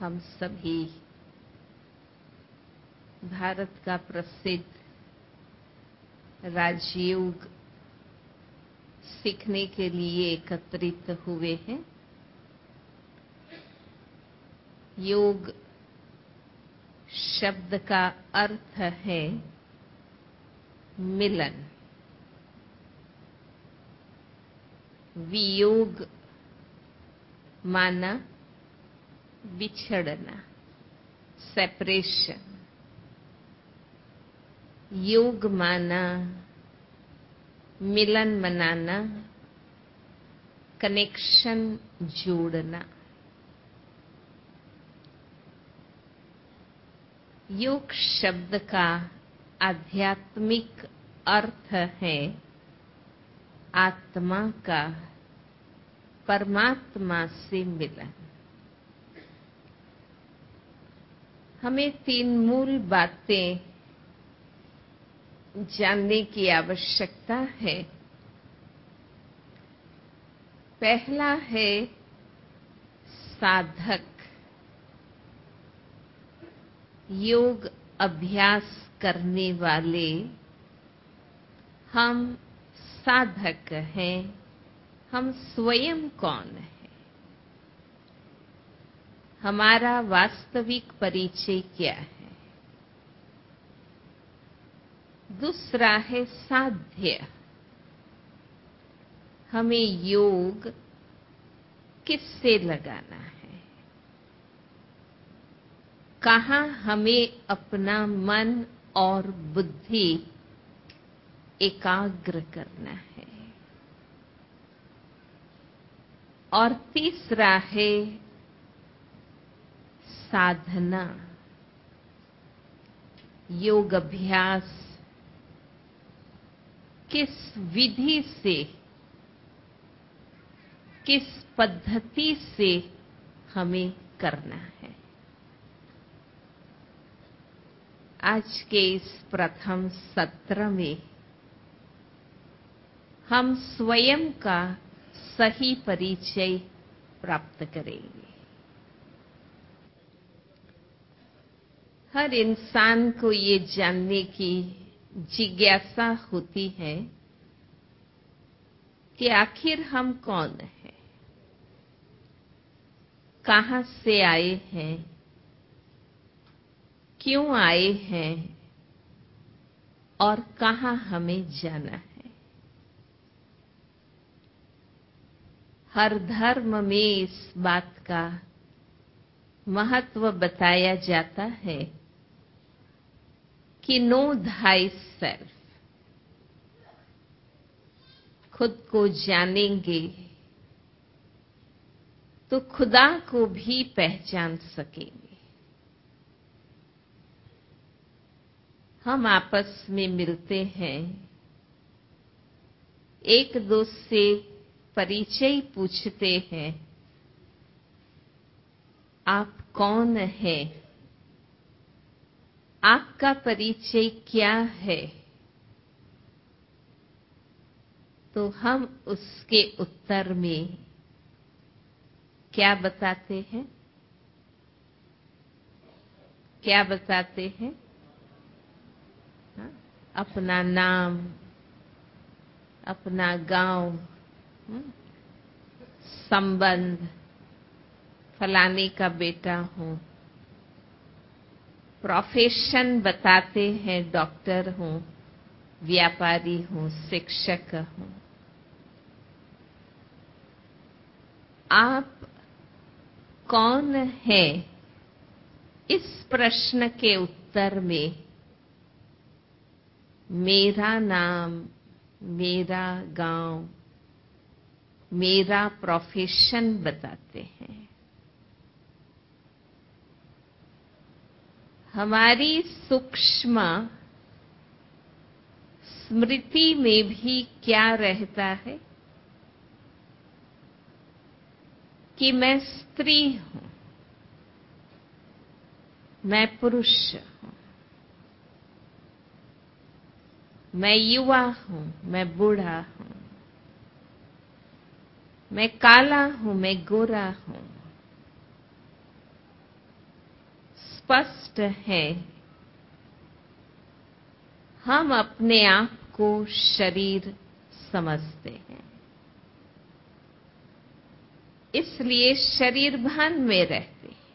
हम सभी भारत का प्रसिद्ध राजयोग सीखने के लिए एकत्रित हुए हैं। योग शब्द का अर्थ है मिलन। वियोग माना बिछड़ना, सेपरेशन। योग माना मिलन मनाना, कनेक्शन जोड़ना। योग शब्द का आध्यात्मिक अर्थ है आत्मा का परमात्मा से मिलन। हमें तीन मूल बातें जानने की आवश्यकता है। पहला है साधक। योग अभ्यास करने वाले हम साधक हैं। हम स्वयं कौन हैं? हमारा वास्तविक परिचय क्या है? दूसरा है साध्य। हमें योग किससे लगाना है? कहाँ हमें अपना मन और बुद्धि एकाग्र करना है? और तीसरा है साधना। योग अभ्यास किस विधि से, किस पद्धति से हमें करना है? आज के इस प्रथम सत्र में हम स्वयं का सही परिचय प्राप्त करेंगे। हर इंसान को ये जानने की जिज्ञासा होती है कि आखिर हम कौन हैं, कहाँ से आए हैं, क्यों आए हैं और कहाँ हमें जाना है। हर धर्म में इस बात का महत्व बताया जाता है कि नो थाई सेल्फ। खुद को जानेंगे तो खुदा को भी पहचान सकेंगे। हम आपस में मिलते हैं, एक दूसरे से परिचय पूछते हैं। आप कौन हैं? आपका परिचय क्या है? तो हम उसके उत्तर में क्या बताते हैं? क्या बताते हैं? अपना नाम, अपना गांव, संबंध, फलाने का बेटा हूँ। प्रोफेशन बताते हैं, डॉक्टर हूँ, व्यापारी हूँ, शिक्षक हूँ। आप कौन हैं? इस प्रश्न के उत्तर में मेरा नाम, मेरा गांव, मेरा प्रोफेशन बताते हैं। हमारी सूक्ष्म स्मृति में भी क्या रहता है कि मैं स्त्री हूं, मैं पुरुष हूं, मैं युवा हूं, मैं बूढ़ा हूं, मैं काला हूं, मैं गोरा हूं। स्पष्ट है, हम अपने आप को शरीर समझते हैं, इसलिए शरीर भान में रहते हैं।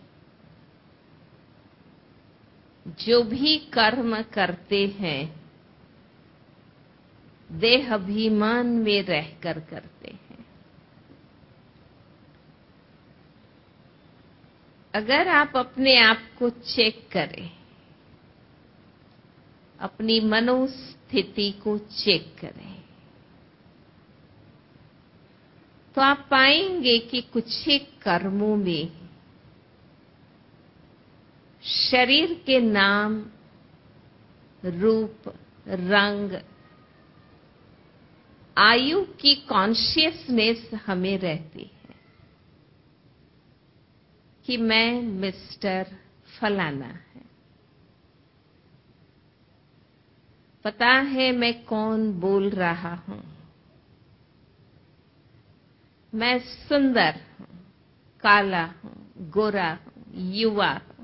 जो भी कर्म करते हैं देह अभिमान में रहकर करते हैं। अगर आप अपने आप को चेक करें, अपनी मनोस्थिति को चेक करें, तो आप पाएंगे कि कुछ ही कर्मों में शरीर के नाम, रूप, रंग, आयु की कॉन्शियसनेस हमें रहती है कि मैं मिस्टर फलाना है। पता है मैं कौन बोल रहा हूं। मैं सुंदर हूं, काला हूं, गोरा हूं, युवा हूं।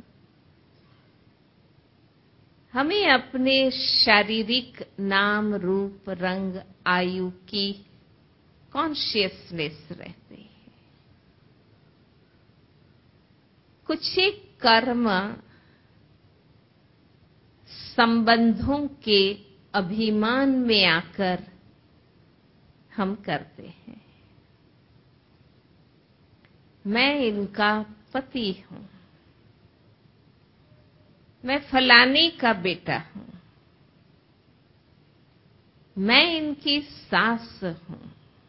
हमें अपने शारीरिक नाम, रूप, रंग, आयु की कॉन्शियसनेस रहती है। कुछ एक कर्म संबंधों के अभिमान में आकर हम करते हैं। मैं इनका पति हूं, मैं फलाने का बेटा हूं, मैं इनकी सास हूं।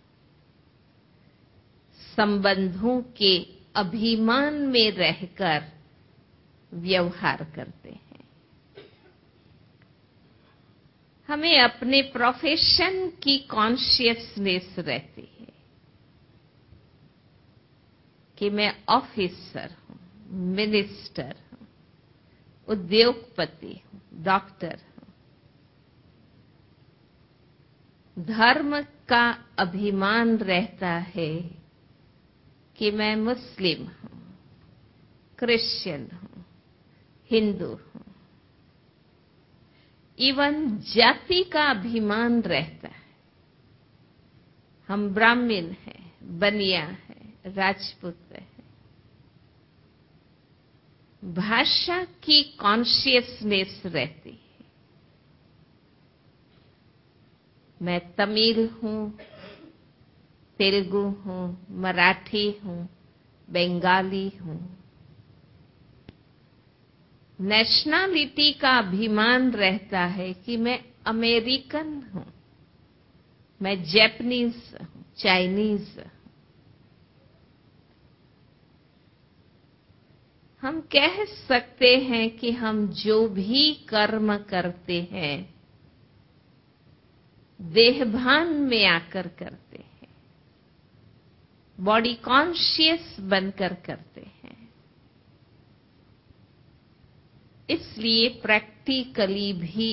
संबंधों के अभिमान में रहकर व्यवहार करते हैं। हमें अपने प्रोफेशन की कॉन्शियसनेस रहती है कि मैं ऑफिसर हूं, मिनिस्टर हूं, उद्योगपति हूं, डॉक्टर हूं। धर्म का अभिमान रहता है कि मैं मुस्लिम हूं, क्रिश्चियन हूं, हिंदू हूं। इवन जाति का अभिमान रहता है। हम ब्राह्मण हैं, बनिया है, राजपूत है। भाषा की कॉन्शियसनेस रहती है। मैं तमिल हूं, तेलुगु हूं, मराठी हूं, बंगाली हूं। नेशनलिटी का अभिमान रहता है कि मैं अमेरिकन हूं, मैं जापानीज हूं, चाइनीज हूं। हम कह सकते हैं कि हम जो भी कर्म करते हैं देहभान में आकर करते हैं, बॉडी कॉन्शियस बनकर करते हैं। इसलिए प्रैक्टिकली भी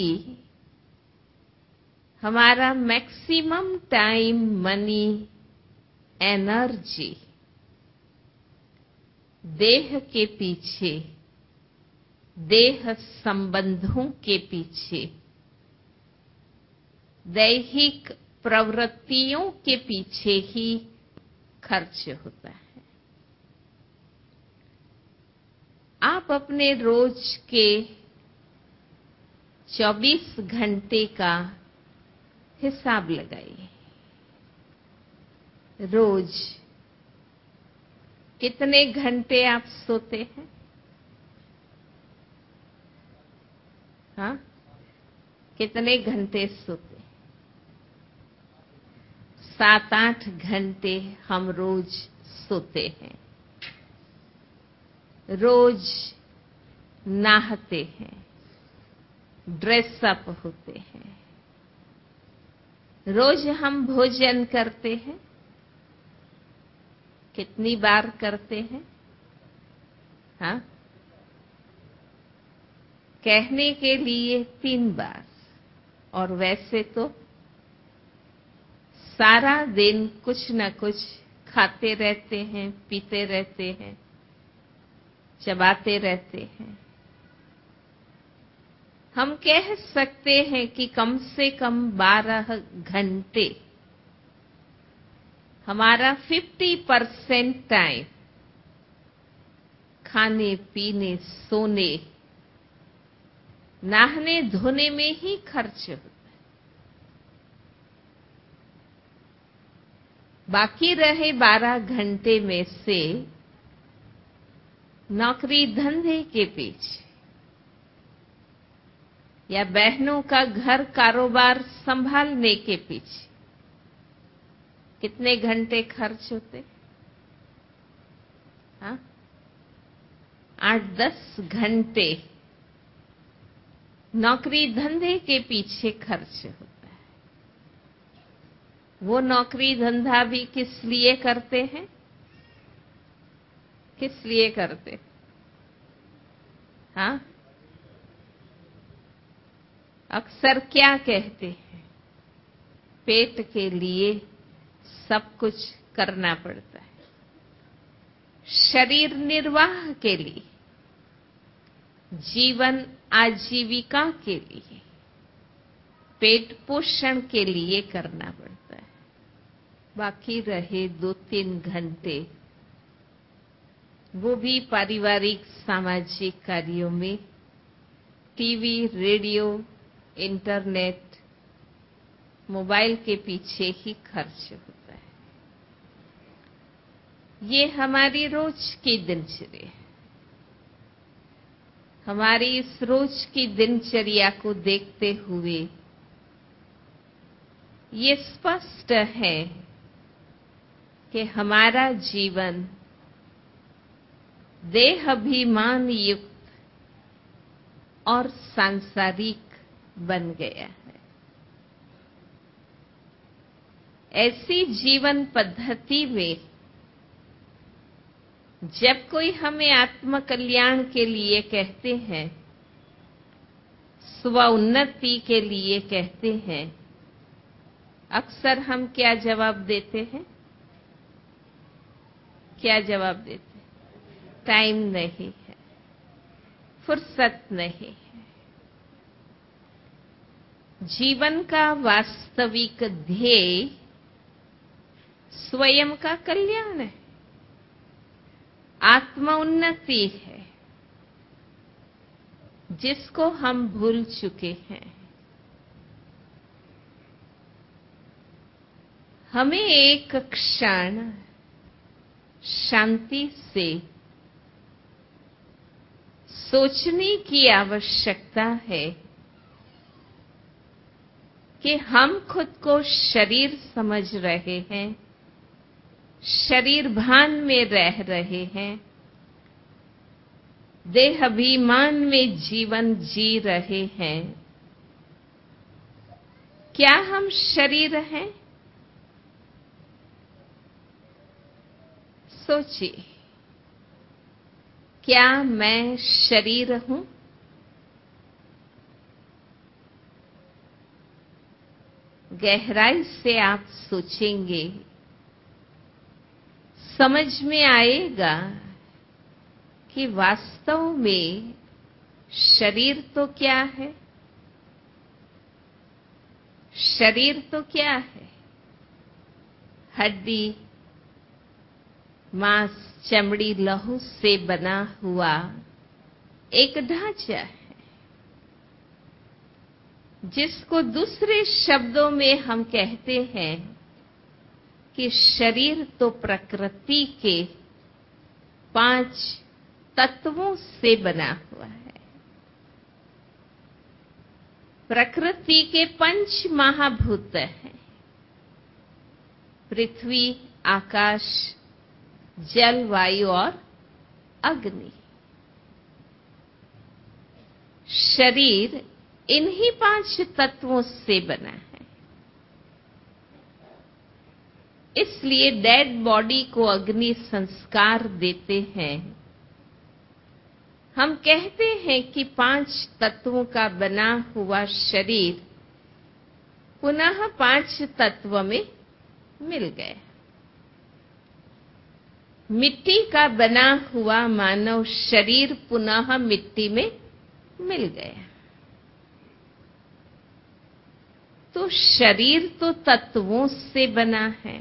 हमारा मैक्सिमम टाइम, मनी, एनर्जी देह के पीछे, देह संबंधों के पीछे, दैहिक प्रवृत्तियों के पीछे ही खर्च होता है। आप अपने रोज के 24 घंटे का हिसाब लगाइए। रोज कितने घंटे आप सोते हैं? हाँ, कितने घंटे सोते हैं? 7-8 घंटे हम रोज सोते हैं। रोज नहाते हैं, ड्रेस अप होते हैं। रोज हम भोजन करते हैं। कितनी बार करते हैं? हाँ, कहने के लिए 3 बार, और वैसे तो सारा दिन कुछ न कुछ खाते रहते हैं, पीते रहते हैं। चबाते रहते हैं। हम कह सकते हैं कि कम से कम 12 घंटे हमारा 50% टाइम खाने पीने, सोने, नहाने धोने में ही खर्च होता है। बाकी रहे 12 घंटे में से नौकरी धंधे के पीछे या बहनों का घर कारोबार संभालने के पीछे कितने घंटे खर्च होते? हाँ, 8-10 घंटे नौकरी धंधे के पीछे खर्च होता है। वो नौकरी धंधा भी किस लिए करते हैं? किस लिए करते? हाँ, अक्सर क्या कहते हैं? पेट के लिए सब कुछ करना पड़ता है। शरीर निर्वाह के लिए, जीवन आजीविका के लिए, पेट पोषण के लिए करना पड़ता है। बाकी रहे 2-3 घंटे वो भी पारिवारिक सामाजिक कार्यों में टीवी, रेडियो, इंटरनेट, मोबाइल के पीछे ही खर्च होता है। ये हमारी रोज की दिनचर्या है। हमारी इस रोज की दिनचर्या को देखते हुए ये स्पष्ट है कि हमारा जीवन देहाभिमान युक्त और सांसारिक बन गया है। ऐसी जीवन पद्धति में जब कोई हमें आत्म कल्याण के लिए कहते हैं, स्व उन्नति के लिए कहते हैं, अक्सर हम क्या जवाब देते हैं? क्या जवाब देते हैं? टाइम नहीं है, फुर्सत नहीं है। जीवन का वास्तविक ध्येय स्वयं का कल्याण है, आत्म उन्नति है, जिसको हम भूल चुके हैं। हमें एक क्षण शांति से सोचने की आवश्यकता है कि हम खुद को शरीर समझ रहे हैं, शरीर भान में रह रहे हैं, देहाभिमान में जीवन जी रहे हैं। क्या हम शरीर हैं? सोचिए, क्या मैं शरीर हूं? गहराई से आप सोचेंगे, समझ में आएगा कि वास्तव में शरीर तो क्या है? शरीर तो क्या है? हड्डी, मांस, चमड़ी, लहू से बना हुआ एक ढांचा है, जिसको दूसरे शब्दों में हम कहते हैं कि शरीर तो प्रकृति के 5 तत्वों से बना हुआ है। प्रकृति के 5 महाभूत हैं, पृथ्वी, आकाश, जल, वायु और अग्नि। शरीर इन्हीं 5 तत्वों से बना है। इसलिए डेड बॉडी को अग्नि संस्कार देते हैं। हम कहते हैं कि 5 तत्वों का बना हुआ शरीर पुनः 5 तत्व में मिल गया। मिट्टी का बना हुआ मानव शरीर पुनः मिट्टी में मिल गया। तो शरीर तो तत्वों से बना है,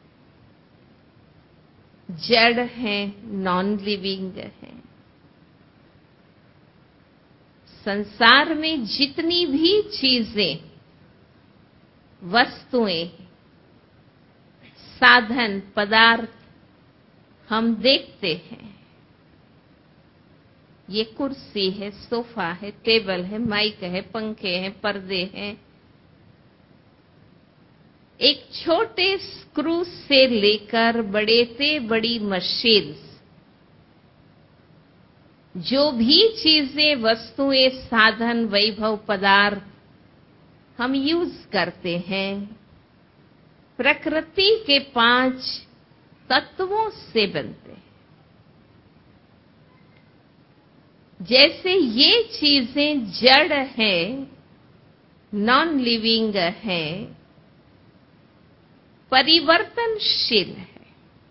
जड़ है, नॉन लिविंग है। संसार में जितनी भी चीजें, वस्तुएं, साधन, पदार्थ हम देखते हैं, ये कुर्सी है, सोफा है, टेबल है, माइक है, पंखे हैं, पर्दे हैं, एक छोटे स्क्रू से लेकर बड़े से बड़ी मशीन, जो भी चीजें, वस्तुएं, साधन, वैभव, पदार्थ हम यूज करते हैं, प्रकृति के 5 तत्वों से बनते हैं। जैसे ये चीजें जड़ हैं, नॉन लिविंग हैं, परिवर्तनशील है।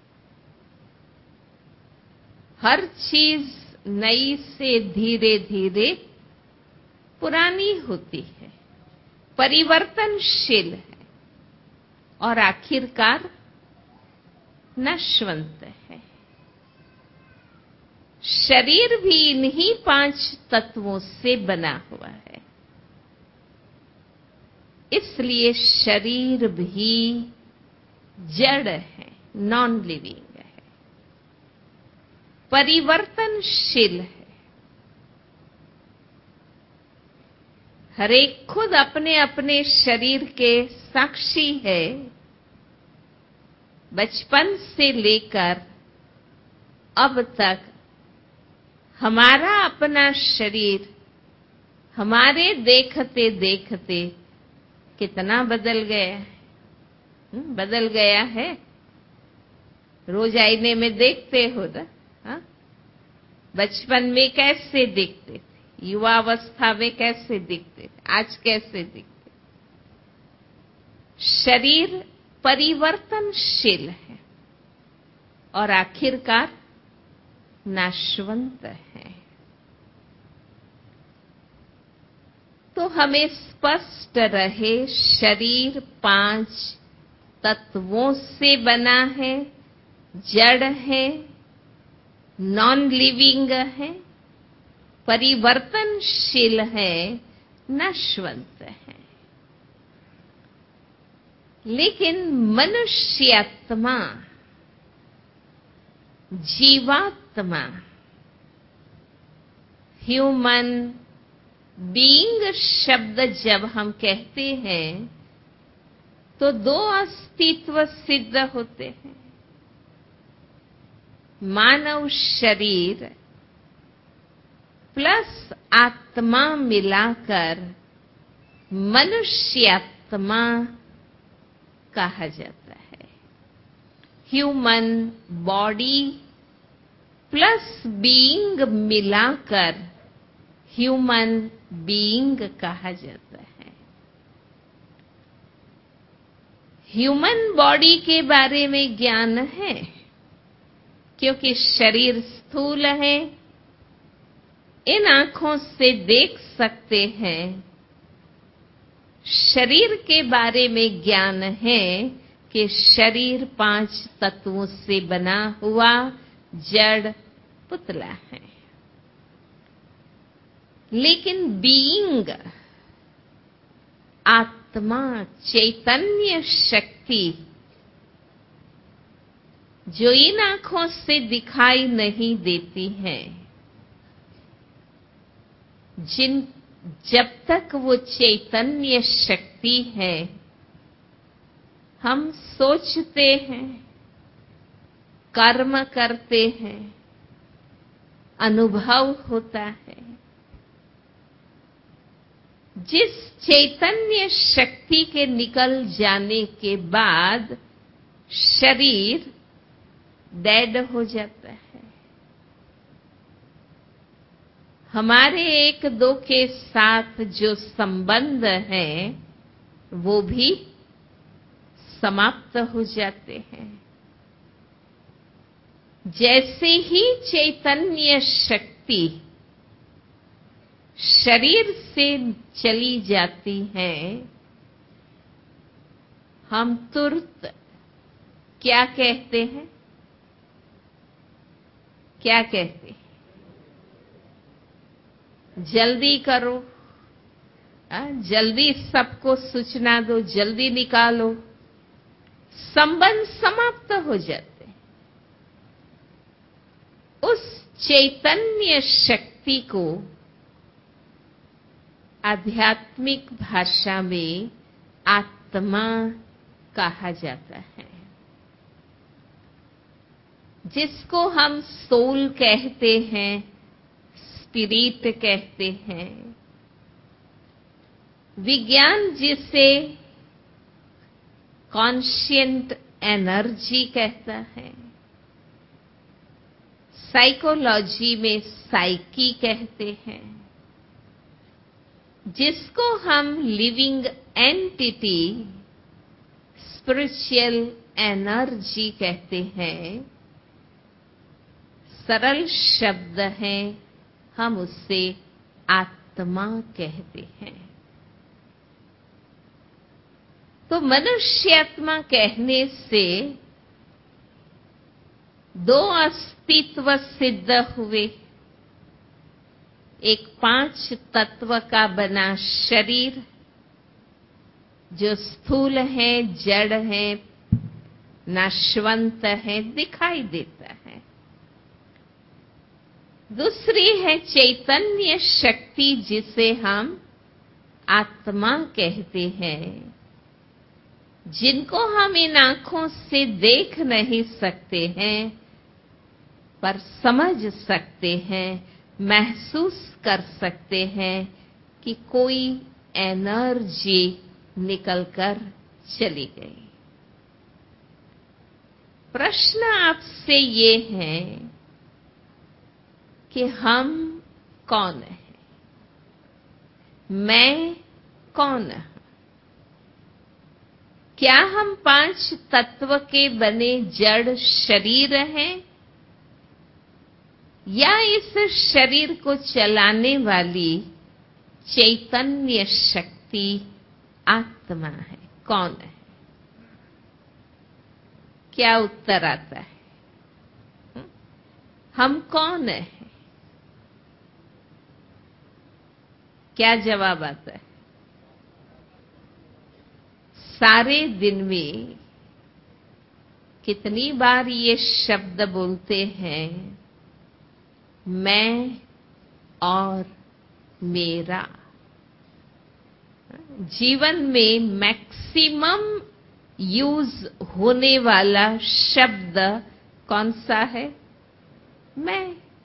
हर चीज नई से धीरे धीरे पुरानी होती है, परिवर्तनशील है और आखिरकार नश्वंत है। शरीर भी इन्हीं 5 तत्वों से बना हुआ है, इसलिए शरीर भी जड़ है, नॉन लिविंग है, परिवर्तनशील है। हर एक खुद अपने अपने शरीर के साक्षी है। बचपन से लेकर अब तक हमारा अपना शरीर हमारे देखते देखते कितना बदल गया है। बदल गया है। रोज आईने में देखते हो ना, हाँ? बचपन में कैसे दिखते थे, युवावस्था में कैसे दिखते थे, आज कैसे दिखते। शरीर परिवर्तनशील है और आखिरकार नाशवंत है। तो हमें स्पष्ट रहे, शरीर 5 तत्वों से बना है, जड़ है, नॉन लिविंग है, परिवर्तनशील है, नश्वंत है। लेकिन मनुष्यात्मा, जीवात्मा, ह्यूमन बीइंग शब्द जब हम कहते हैं तो 2 अस्तित्व सिद्ध होते हैं। मानव शरीर प्लस आत्मा मिलाकर मनुष्यात्मा कहा जाता है। ह्यूमन बॉडी प्लस बीइंग मिलाकर ह्यूमन बीइंग कहा जाता है। ह्यूमन बॉडी के बारे में ज्ञान है, क्योंकि शरीर स्थूल है, इन आंखों से देख सकते हैं। शरीर के बारे में ज्ञान है कि शरीर 5 तत्वों से बना हुआ जड़ पुतला है। लेकिन बीइंग, आत्मा, चैतन्य शक्ति, जो इन आंखों से दिखाई नहीं देती है, जब तक वो चैतन्य शक्ति है, हम सोचते हैं, कर्म करते हैं, अनुभव होता है। जिस चैतन्य शक्ति के निकल जाने के बाद शरीर डेड हो जाता है। हमारे एक दो के साथ जो संबंध हैं वो भी समाप्त हो जाते हैं। जैसे ही चैतन्य शक्ति शरीर से चली जाती है, हम तुरंत क्या कहते हैं? क्या कहते हैं? जल्दी करो, जल्दी सबको सूचना दो, जल्दी निकालो। संबंध समाप्त हो जाते हैं। उस चैतन्य शक्ति को आध्यात्मिक भाषा में आत्मा कहा जाता है, जिसको हम सोल कहते हैं, स्पिरिट कहते हैं। विज्ञान जिसे कॉन्शियंट एनर्जी कहता है, साइकोलॉजी में साइकी कहते हैं, जिसको हम लिविंग एंटिटी, स्पिरिचुअल एनर्जी कहते हैं। सरल शब्द है, हम उससे आत्मा कहते हैं। तो मनुष्य आत्मा कहने से दो अस्तित्व सिद्ध हुए। एक 5 तत्व का बना शरीर, जो स्थूल है, जड़ है, नाशवंत है, दिखाई देता है। दूसरी है चैतन्य शक्ति, जिसे हम आत्मा कहते हैं, जिनको हम इन आंखों से देख नहीं सकते हैं, पर समझ सकते हैं, महसूस कर सकते हैं कि कोई एनर्जी निकलकर चली गई। प्रश्न आपसे ये है कि हम कौन हैं? मैं कौन हूं? क्या हम 5 तत्व के बने जड़ शरीर हैं, या इस शरीर को चलाने वाली चैतन्य शक्ति आत्मा है? कौन है? क्या उत्तर आता है? हम कौन हैं? क्या जवाब आता है? सारे दिन में कितनी बार ये शब्द बोलते हैं, मैं और मेरा? जीवन में मैक्सिमम यूज होने वाला शब्द कौन सा है? मैं।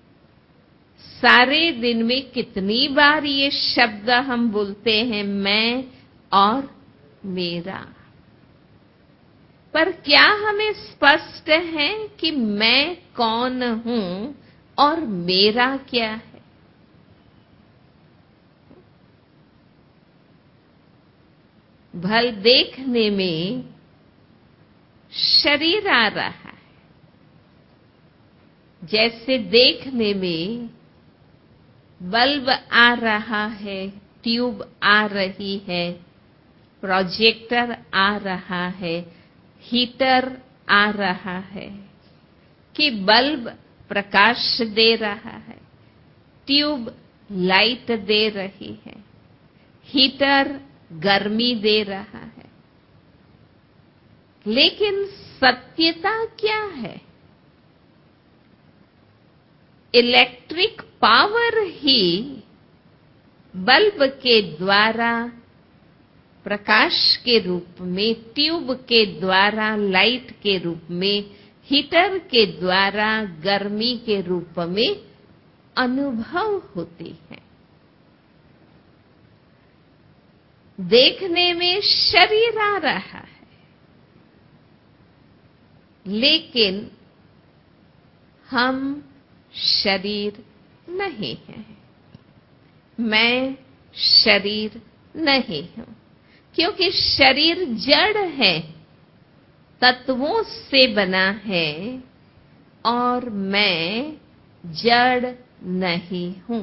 सारे दिन में कितनी बार ये शब्द हम बोलते हैं, मैं और मेरा? पर क्या हमें स्पष्ट है कि मैं कौन हूं और मेरा क्या है? भल देखने में शरीर आ रहा है, जैसे देखने में बल्ब आ रहा है, ट्यूब आ रही है, प्रोजेक्टर आ रहा है, हीटर आ रहा है, कि बल्ब प्रकाश दे रहा है, ट्यूब लाइट दे रही है, हीटर गर्मी दे रहा है। लेकिन सत्यता क्या है? इलेक्ट्रिक पावर ही बल्ब के द्वारा प्रकाश के रूप में, ट्यूब के द्वारा लाइट के रूप में, हीटर के द्वारा गर्मी के रूप में अनुभव होती है। देखने में शरीर आ रहा है, लेकिन हम शरीर नहीं हैं। मैं शरीर नहीं हूं, क्योंकि शरीर जड़ है, तत्वों से बना है, और मैं जड़ नहीं हूं।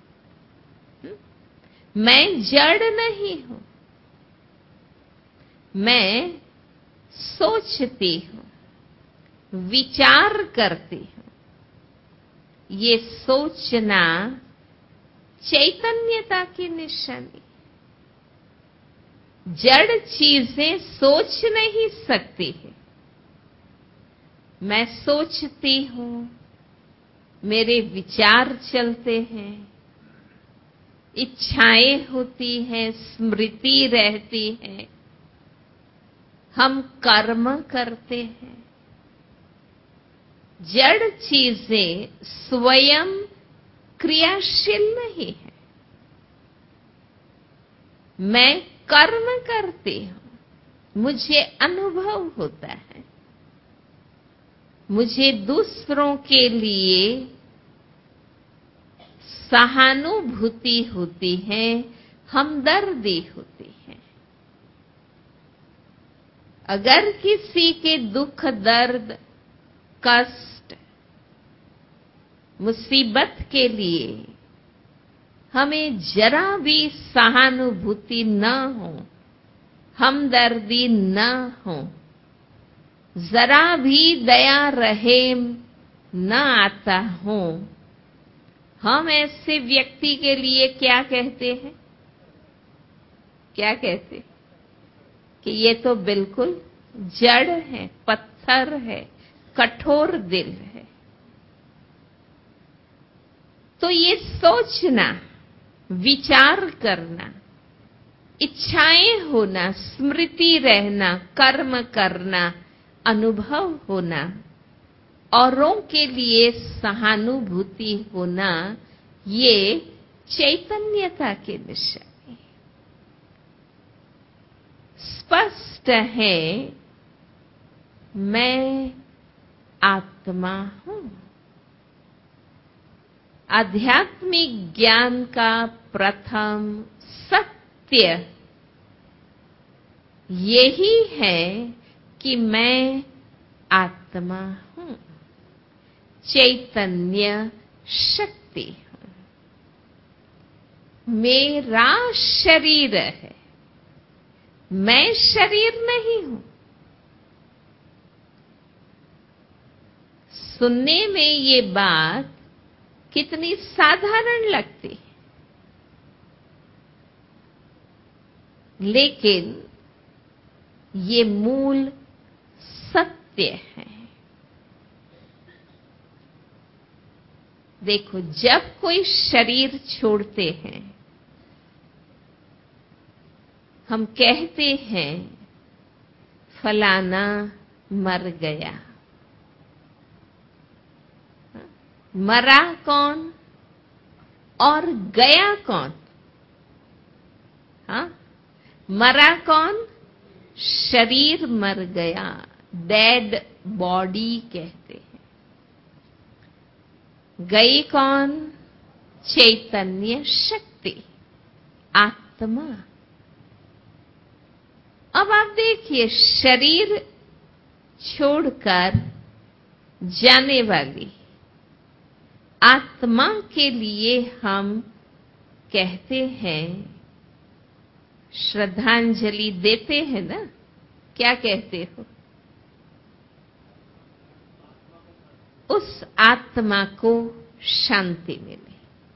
मैं जड़ नहीं हूं। मैं सोचती हूं, विचार करती हूं। ये सोचना चैतन्यता की निशानी। जड़ चीजें सोच नहीं सकती है। मैं सोचती हूं, मेरे विचार चलते हैं, इच्छाएं होती हैं, स्मृति रहती है, हम कर्म करते हैं। जड़ चीजें स्वयं क्रियाशील नहीं है। मैं कर्म करती हूं, मुझे अनुभव होता है, मुझे दूसरों के लिए सहानुभूति होती है, हमदर्दी होती है। अगर किसी के दुख, दर्द, कष्ट, मुसीबत के लिए हमें जरा भी सहानुभूति न हो, हमदर्दी न हो, जरा भी दया रहेम न आता हो, हम ऐसे व्यक्ति के लिए क्या कहते हैं? क्या कहते हैं? कि ये तो बिल्कुल जड़ है, पत्थर है, कठोर दिल है। तो ये सोचना, विचार करना, इच्छाएं होना, स्मृति रहना, कर्म करना, अनुभव होना, औरों के लिए सहानुभूति होना, ये चैतन्यता के निशानी। स्पष्ट है, मैं आत्मा हूं। आध्यात्मिक ज्ञान का प्रथम सत्य यही है कि मैं आत्मा हूं, चैतन्य शक्ति हूं। मेरा शरीर है, मैं शरीर नहीं हूं। सुनने में ये बात कितनी साधारण लगती है, लेकिन ये मूल सत्य है। देखो, जब कोई शरीर छोड़ते हैं, हम कहते हैं फलाना मर गया। मरा कौन और गया कौन? हाँ, मरा कौन? शरीर मर गया, डेड बॉडी कहते हैं। गई कौन? चैतन्य शक्ति, आत्मा। अब आप देखिए, शरीर छोड़कर जाने वाली आत्मा के लिए हम कहते हैं, श्रद्धांजलि देते हैं ना? क्या कहते हो? उस आत्मा को शांति मिले,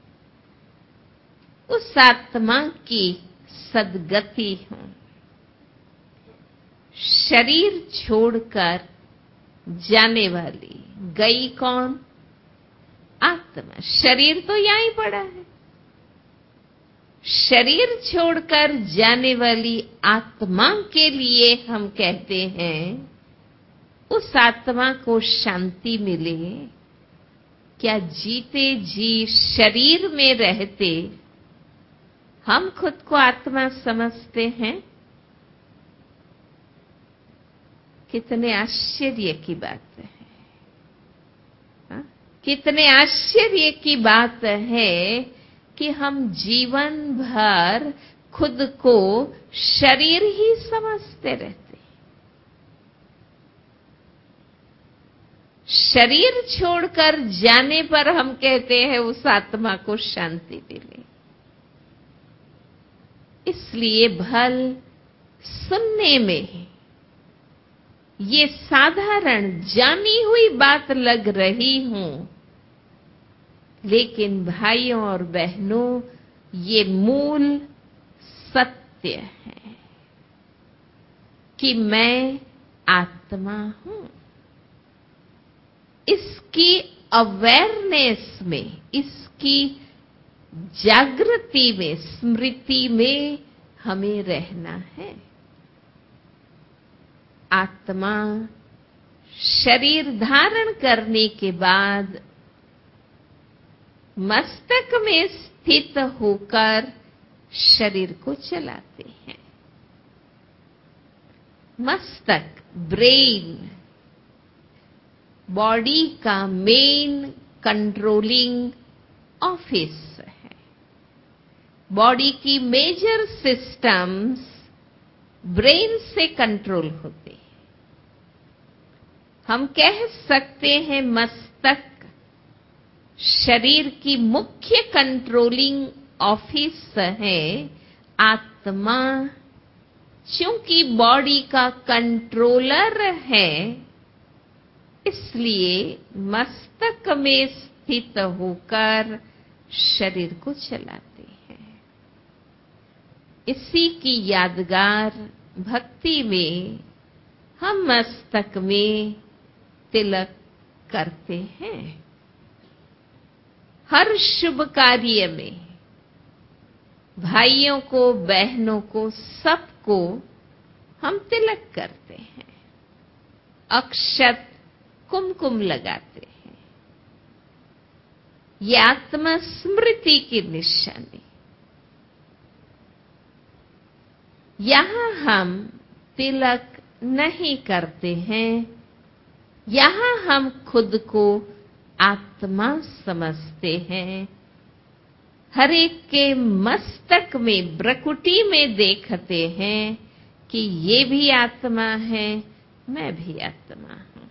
उस आत्मा की सद्गति हो। शरीर छोड़कर जाने वाली गई कौन? आत्मा। शरीर तो यहीं पड़ा है। शरीर छोड़कर जाने वाली आत्मा के लिए हम कहते हैं, उस आत्मा को शांति मिले। क्या जीते जी शरीर में रहते हम खुद को आत्मा समझते हैं? कितने आश्चर्य की बात है। हा? कितने आश्चर्य की बात है कि हम जीवन भर खुद को शरीर ही समझते रहते। शरीर छोड़कर जाने पर हम कहते हैं उस आत्मा को शांति मिले। इसलिए भल सुनने में ये साधारण जानी हुई बात लग रही हूं, लेकिन भाइयों और बहनों, ये मूल सत्य है कि मैं आत्मा हूं। इसकी अवेयरनेस में, इसकी जागृति में, स्मृति में हमें रहना है। आत्मा शरीर धारण करने के बाद मस्तक में स्थित होकर शरीर को चलाते हैं। मस्तक, ब्रेन, बॉडी का मेन कंट्रोलिंग ऑफिस है। बॉडी की मेजर सिस्टम्स ब्रेन से कंट्रोल होते हैं। हम कह सकते हैं मस्तक शरीर की मुख्य कंट्रोलिंग ऑफिस है। आत्मा चूंकि बॉडी का कंट्रोलर है, इसलिए मस्तक में स्थित होकर शरीर को चलाते हैं। इसी की यादगार भक्ति में हम मस्तक में तिलक करते हैं। हर शुभ कार्य में भाइयों को, बहनों को, सबको हम तिलक करते हैं, अक्षत, कुमकुम लगाते हैं। ये आत्मा स्मृति की निशानी। यहां हम तिलक नहीं करते हैं, यहां हम खुद को आत्मा समझते हैं। हर एक के मस्तक में, ब्रकुटी में देखते हैं कि ये भी आत्मा है, मैं भी आत्मा हूं।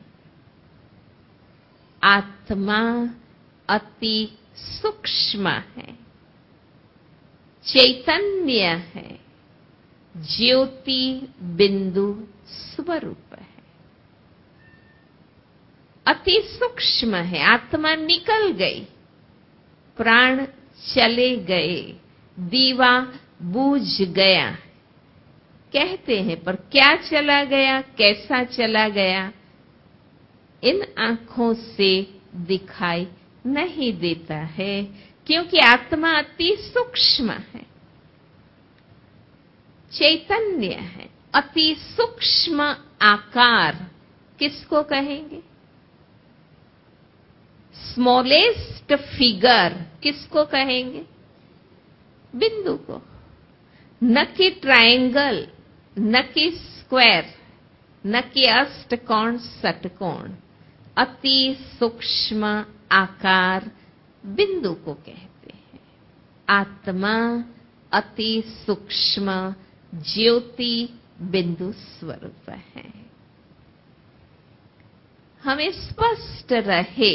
आत्मा अति सूक्ष्म है, चैतन्य है, ज्योति बिंदु स्वरूप है। अति सूक्ष्म है। आत्मा निकल गई, प्राण चले गए, दीवा बुझ गया कहते हैं, पर क्या चला गया, कैसा चला गया, इन आंखों से दिखाई नहीं देता है, क्योंकि आत्मा अति सूक्ष्म है, चैतन्य है। अति सूक्ष्म आकार किसको कहेंगे? स्मॉलेस्ट फिगर किसको कहेंगे? बिंदु को। न कि ट्रायंगल, न कि स्क्वायर, न कि अष्टकोण, षटकोण। अति सूक्ष्म आकार बिंदु को कहते हैं। आत्मा अति सूक्ष्म ज्योति बिंदु स्वरूप है। हमें स्पष्ट रहे,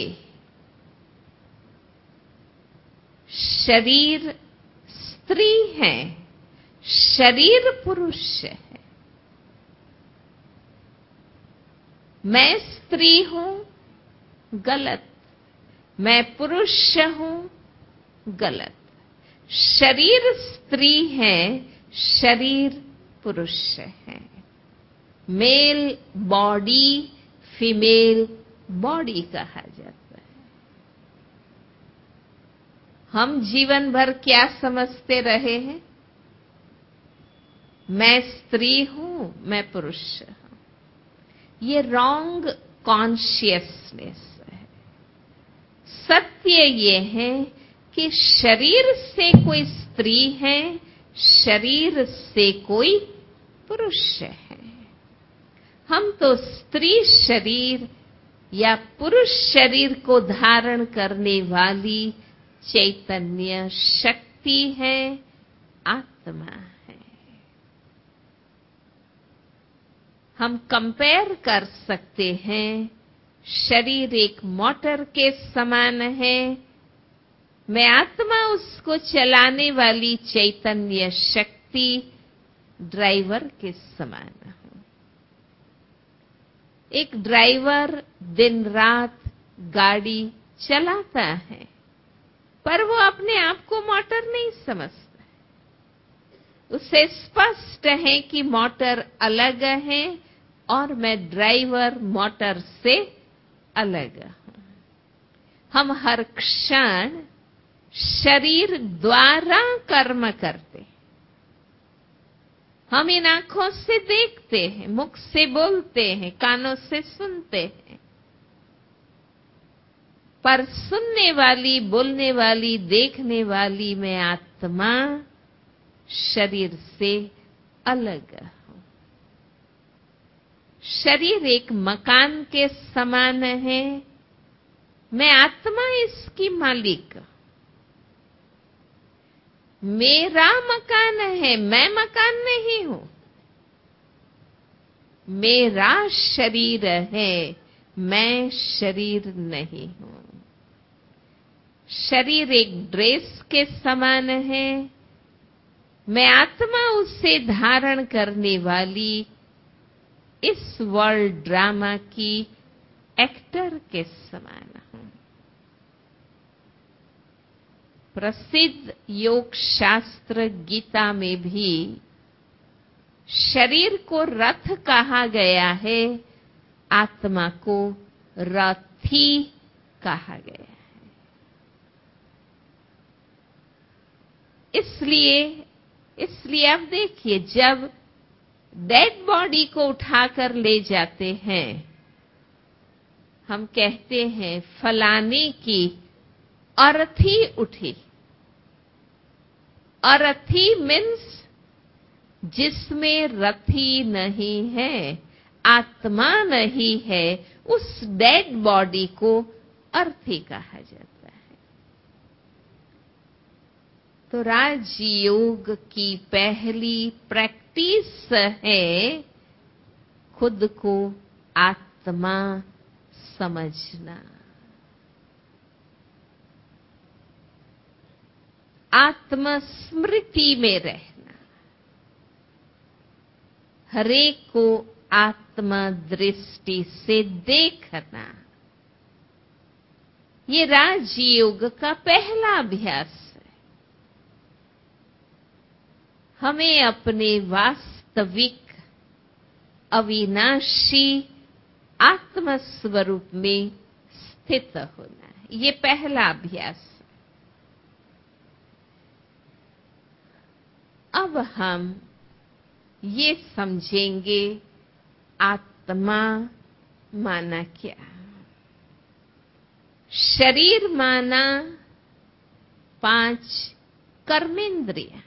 शरीर स्त्री है, शरीर पुरुष है। मैं स्त्री हूं, गलत। मैं पुरुष हूं, गलत। शरीर स्त्री है, शरीर पुरुष है। मेल बॉडी, फीमेल बॉडी कहा जाता है। हम जीवन भर क्या समझते रहे हैं? मैं स्त्री हूं, मैं पुरुष हूं। ये रॉन्ग कॉन्शियसनेस है। सत्य ये है कि शरीर से कोई स्त्री है, शरीर से कोई पुरुष है। हम तो स्त्री शरीर या पुरुष शरीर को धारण करने वाली चैतन्य शक्ति है, आत्मा है। हम कंपेयर कर सकते हैं शरीर एक मोटर के समान है, मैं आत्मा उसको चलाने वाली चैतन्य शक्ति ड्राइवर के समान हूं। एक ड्राइवर दिन रात गाड़ी चलाता है, पर वो अपने आप को मोटर नहीं समझता। उसे स्पष्ट है कि मोटर अलग है और मैं ड्राइवर मोटर से अलग हूं। हम हर क्षण शरीर द्वारा कर्म करते हैं। हम इन आंखों से देखते हैं, मुख से बोलते हैं, कानों से सुनते हैं, पर सुनने वाली, बोलने वाली, देखने वाली मैं आत्मा शरीर से अलग हूं। शरीर एक मकान के समान है, मैं आत्मा इसकी मालिक। मेरा मकान है, मैं मकान नहीं हूं। मेरा शरीर है, मैं शरीर नहीं हूं। शरीर एक ड्रेस के समान है, मैं आत्मा उसे धारण करने वाली इस वर्ल्ड ड्रामा की एक्टर के समान हूं। प्रसिद्ध योग शास्त्र गीता में भी शरीर को रथ कहा गया है, आत्मा को रथी कहा गया है। इसलिए अब देखिए, जब डेड बॉडी को उठाकर ले जाते हैं, हम कहते हैं फलाने की अर्थी उठी। अर्थी मीन्स जिसमें रथी नहीं है, आत्मा नहीं है, उस डेड बॉडी को अर्थी कहा जाता है। तो राजयोग की पहली प्रैक्टिस है खुद को आत्मा समझना, आत्मस्मृति में रहना, हरेक को आत्मा दृष्टि से देखना। ये राजयोग का पहला अभ्यास है। हमें अपने वास्तविक अविनाशी आत्म स्वरूप में स्थित होना है। ये पहला अभ्यास है। अब हम ये समझेंगे आत्मा माना क्या। शरीर माना 5 कर्मेंद्रिय,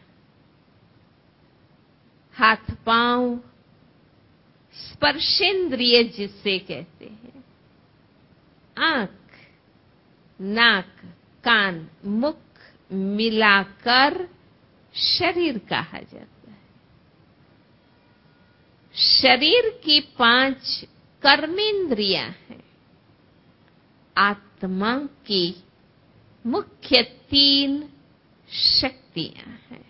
हाथ पांव, स्पर्शेंद्रिय जिसे कहते हैं, आंख, नाक, कान, मुख मिलाकर शरीर कहा जाता है। शरीर की 5 कर्मेंद्रियां हैं। आत्मा की मुख्य 3 शक्तियां हैं,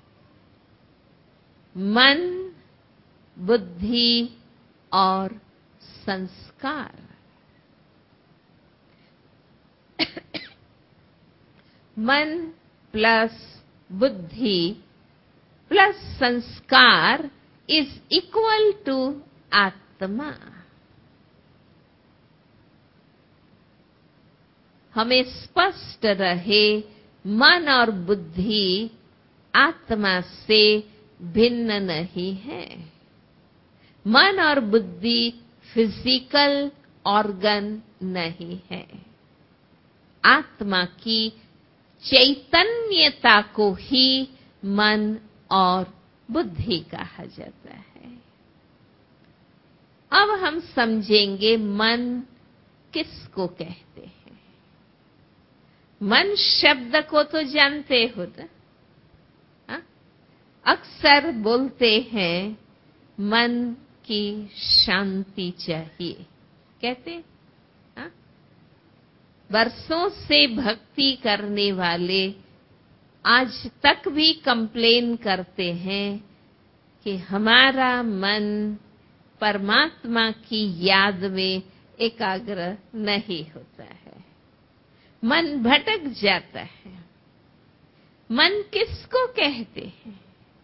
मन, बुद्धि और संस्कार। मन प्लस बुद्धि प्लस संस्कार इज इक्वल टू आत्मा। हमें स्पष्ट रहे, मन और बुद्धि आत्मा से भिन्न नहीं है। मन और बुद्धि फिजिकल ऑर्गन नहीं है। आत्मा की चैतन्यता को ही मन और बुद्धि कहा जाता है। अब हम समझेंगे मन किसको कहते हैं। मन शब्द को तो जानते हो ना? अक्सर बोलते हैं मन की शांति चाहिए, कहते बरसों से भक्ति करने वाले आज तक भी कंप्लेन करते हैं कि हमारा मन परमात्मा की याद में एकाग्र नहीं होता है, मन भटक जाता है। मन किसको कहते हैं?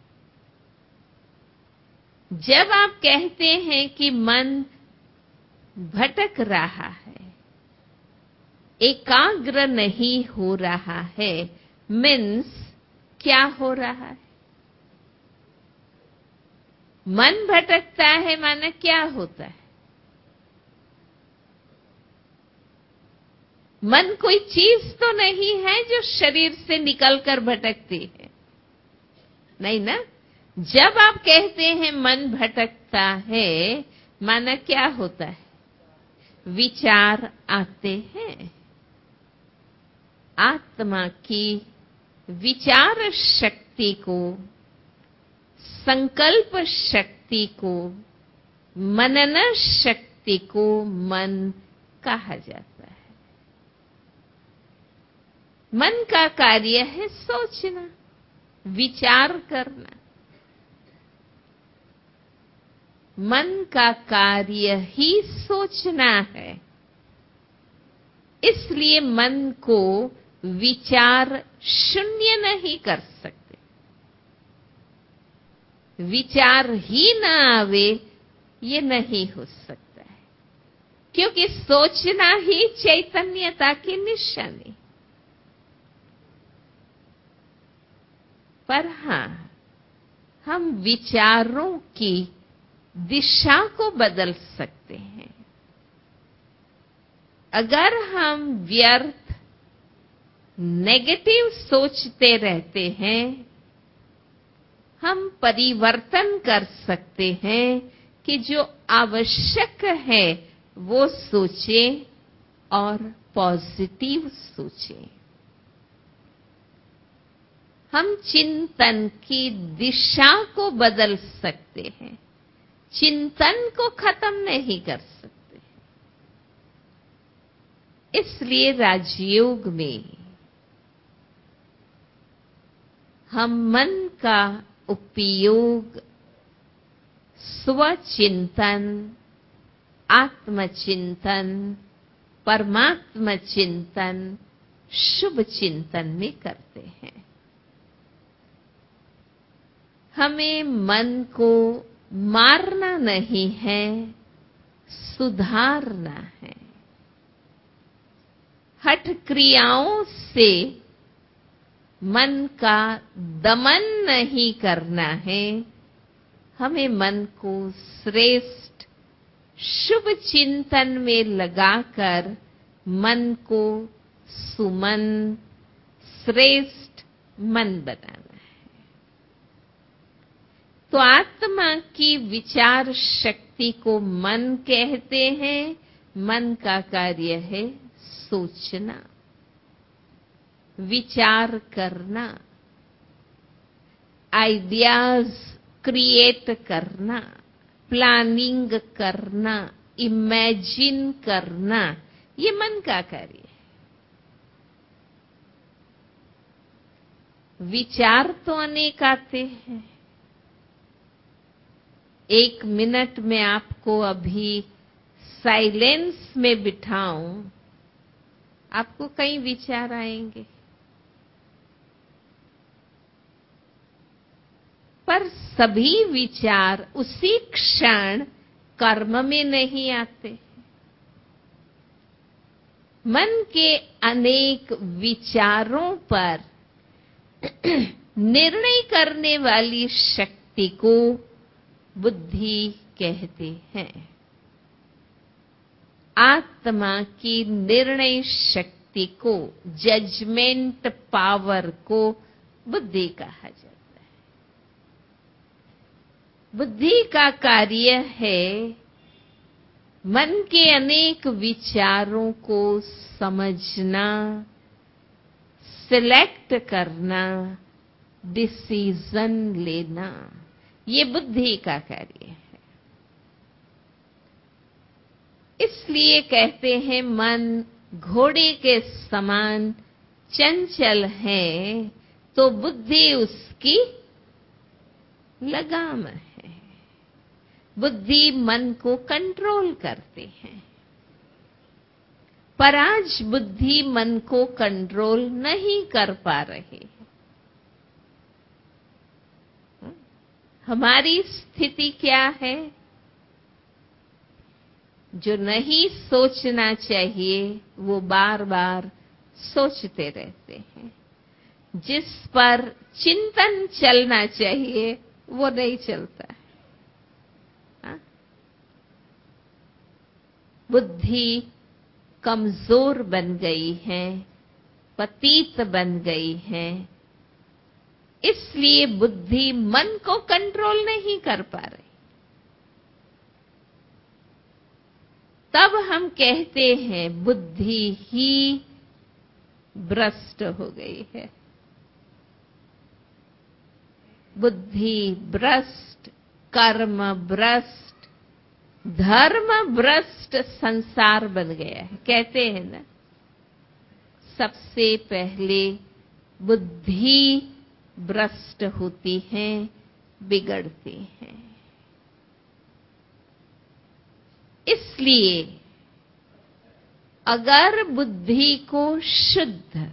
जब आप कहते हैं कि मन भटक रहा है, एकाग्र नहीं हो रहा है, मीन्स क्या हो रहा है? मन भटकता है माने क्या होता है? मन कोई चीज तो नहीं है जो शरीर से निकलकर भटकती है, नहीं ना। जब आप कहते हैं मन भटकता है माना क्या होता है? विचार आते हैं। आत्मा की विचार शक्ति को, संकल्प शक्ति को, मनन शक्ति को मन कहा जाता है। मन का कार्य है सोचना, विचार करना। मन का कार्य ही सोचना है, इसलिए मन को विचार शून्य नहीं कर सकते। विचार ही ना आवे ये नहीं हो सकता है, क्योंकि सोचना ही चैतन्यता की निशानी। पर हां, हम विचारों की दिशा को बदल सकते हैं। अगर हम व्यर्थ नेगेटिव सोचते रहते हैं, हम परिवर्तन कर सकते हैं कि जो आवश्यक है वो सोचें और पॉजिटिव सोचें। हम चिंतन की दिशा को बदल सकते हैं, चिंतन को खत्म नहीं कर सकते। इसलिए राजयोग में हम मन का उपयोग स्वचिंतन, आत्मचिंतन, परमात्मा चिंतन, शुभ चिंतन में करते हैं। हमें मन को मारना नहीं है, सुधारना है। हठ क्रियाओं से मन का दमन नहीं करना है, हमें मन को श्रेष्ठ शुभ चिंतन में लगाकर मन को सुमन, श्रेष्ठ मन बनाना है। तो आत्मा की विचार शक्ति को मन कहते हैं। मन का कार्य है सोचना, विचार करना, आइडियाज क्रिएट करना, प्लानिंग करना, इमेजिन करना, ये मन का कार्य है। विचार तो अनेक आते हैं। 1 मिनट में आपको अभी साइलेंस में बिठाऊं, आपको कई विचार आएंगे, पर सभी विचार उसी क्षण कर्म में नहीं आते। मन के अनेक विचारों पर निर्णय करने वाली शक्ति को बुद्धि कहते हैं। आत्मा की निर्णय शक्ति को, जजमेंट पावर को बुद्धि कहा जाता है। बुद्धि का कार्य है मन के अनेक विचारों को समझना, सिलेक्ट करना, डिसीजन लेना, ये बुद्धि का कार्य है। इसलिए कहते हैं मन घोड़े के समान चंचल है, तो बुद्धि उसकी लगाम है। बुद्धि मन को कंट्रोल करते हैं, पर आज बुद्धि मन को कंट्रोल नहीं कर पा रही है। हमारी स्थिति क्या है? जो नहीं सोचना चाहिए वो बार बार सोचते रहते हैं। जिस पर चिंतन चलना चाहिए वो नहीं चलता है। बुद्धि कमजोर बन गई है, पतित बन गई है, इसलिए बुद्धि मन को कंट्रोल नहीं कर पा रही। तब हम कहते हैं बुद्धि ही भ्रष्ट हो गई है। बुद्धि भ्रष्ट, कर्म भ्रष्ट, धर्म भ्रष्ट संसार बन गया है। कहते हैं ना, सबसे पहले बुद्धि भ्रष्ट होती है, बिगड़ती है। इसलिए अगर बुद्धि को शुद्ध,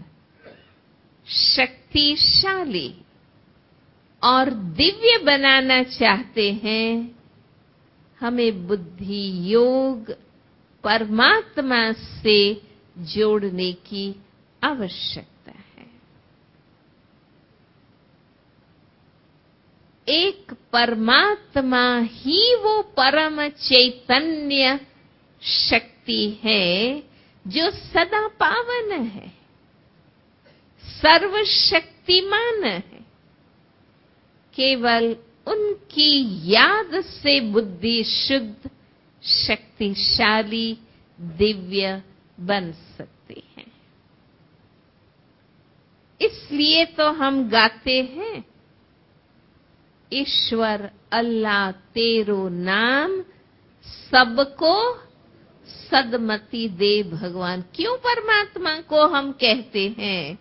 शक्तिशाली और दिव्य बनाना चाहते हैं, हमें बुद्धि योग परमात्मा से जोड़ने की आवश्यकता है। एक परमात्मा ही वो परम चैतन्य शक्ति है जो सदा पावन है, सर्वशक्तिमान है। केवल उनकी याद से बुद्धि शुद्ध, शक्तिशाली, दिव्य बन सकती है। इसलिए तो हम गाते हैं, ईश्वर अल्लाह तेरो नाम सबको सदमति दे भगवान। क्यों परमात्मा को हम कहते हैं?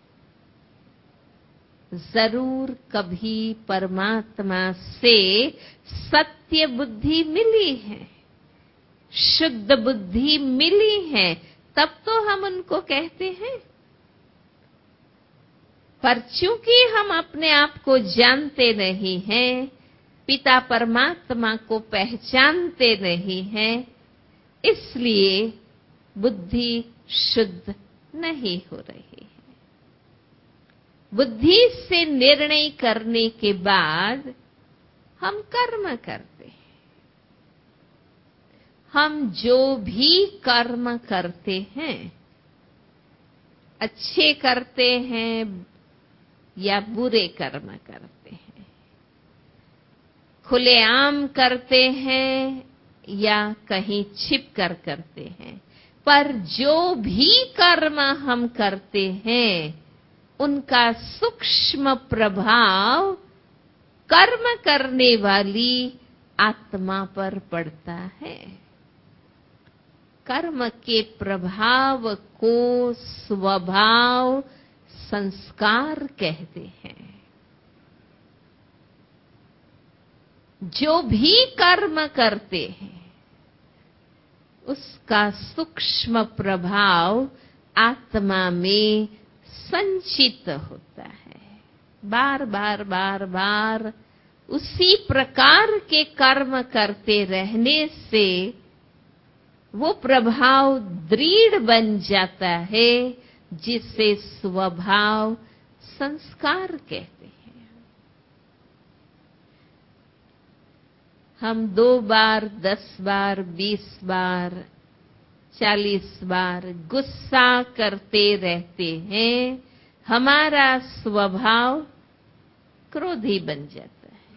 जरूर कभी परमात्मा से सत्य बुद्धि मिली है, शुद्ध बुद्धि मिली है, तब तो हम उनको कहते हैं। पर चूंकि हम अपने आप को जानते नहीं हैं, पिता परमात्मा को पहचानते नहीं हैं, इसलिए बुद्धि शुद्ध नहीं हो रही है। बुद्धि से निर्णय करने के बाद हम कर्म करते हैं। हम जो भी कर्म करते हैं, अच्छे करते हैं या बुरे कर्म करते हैं, खुलेआम करते हैं या कहीं छिप कर करते हैं, पर जो भी कर्म हम करते हैं उनका सूक्ष्म प्रभाव कर्म करने वाली आत्मा पर पड़ता है। कर्म के प्रभाव को स्वभाव संस्कार कहते हैं। जो भी कर्म करते हैं उसका सूक्ष्म प्रभाव आत्मा में संचित होता है। बार बार बार बार उसी प्रकार के कर्म करते रहने से वो प्रभाव दृढ़ बन जाता है, जिसे स्वभाव संस्कार कहते हैं। हम 2 बार, 10 बार, 20 बार, 40 बार गुस्सा करते रहते हैं, हमारा स्वभाव क्रोधी बन जाता है।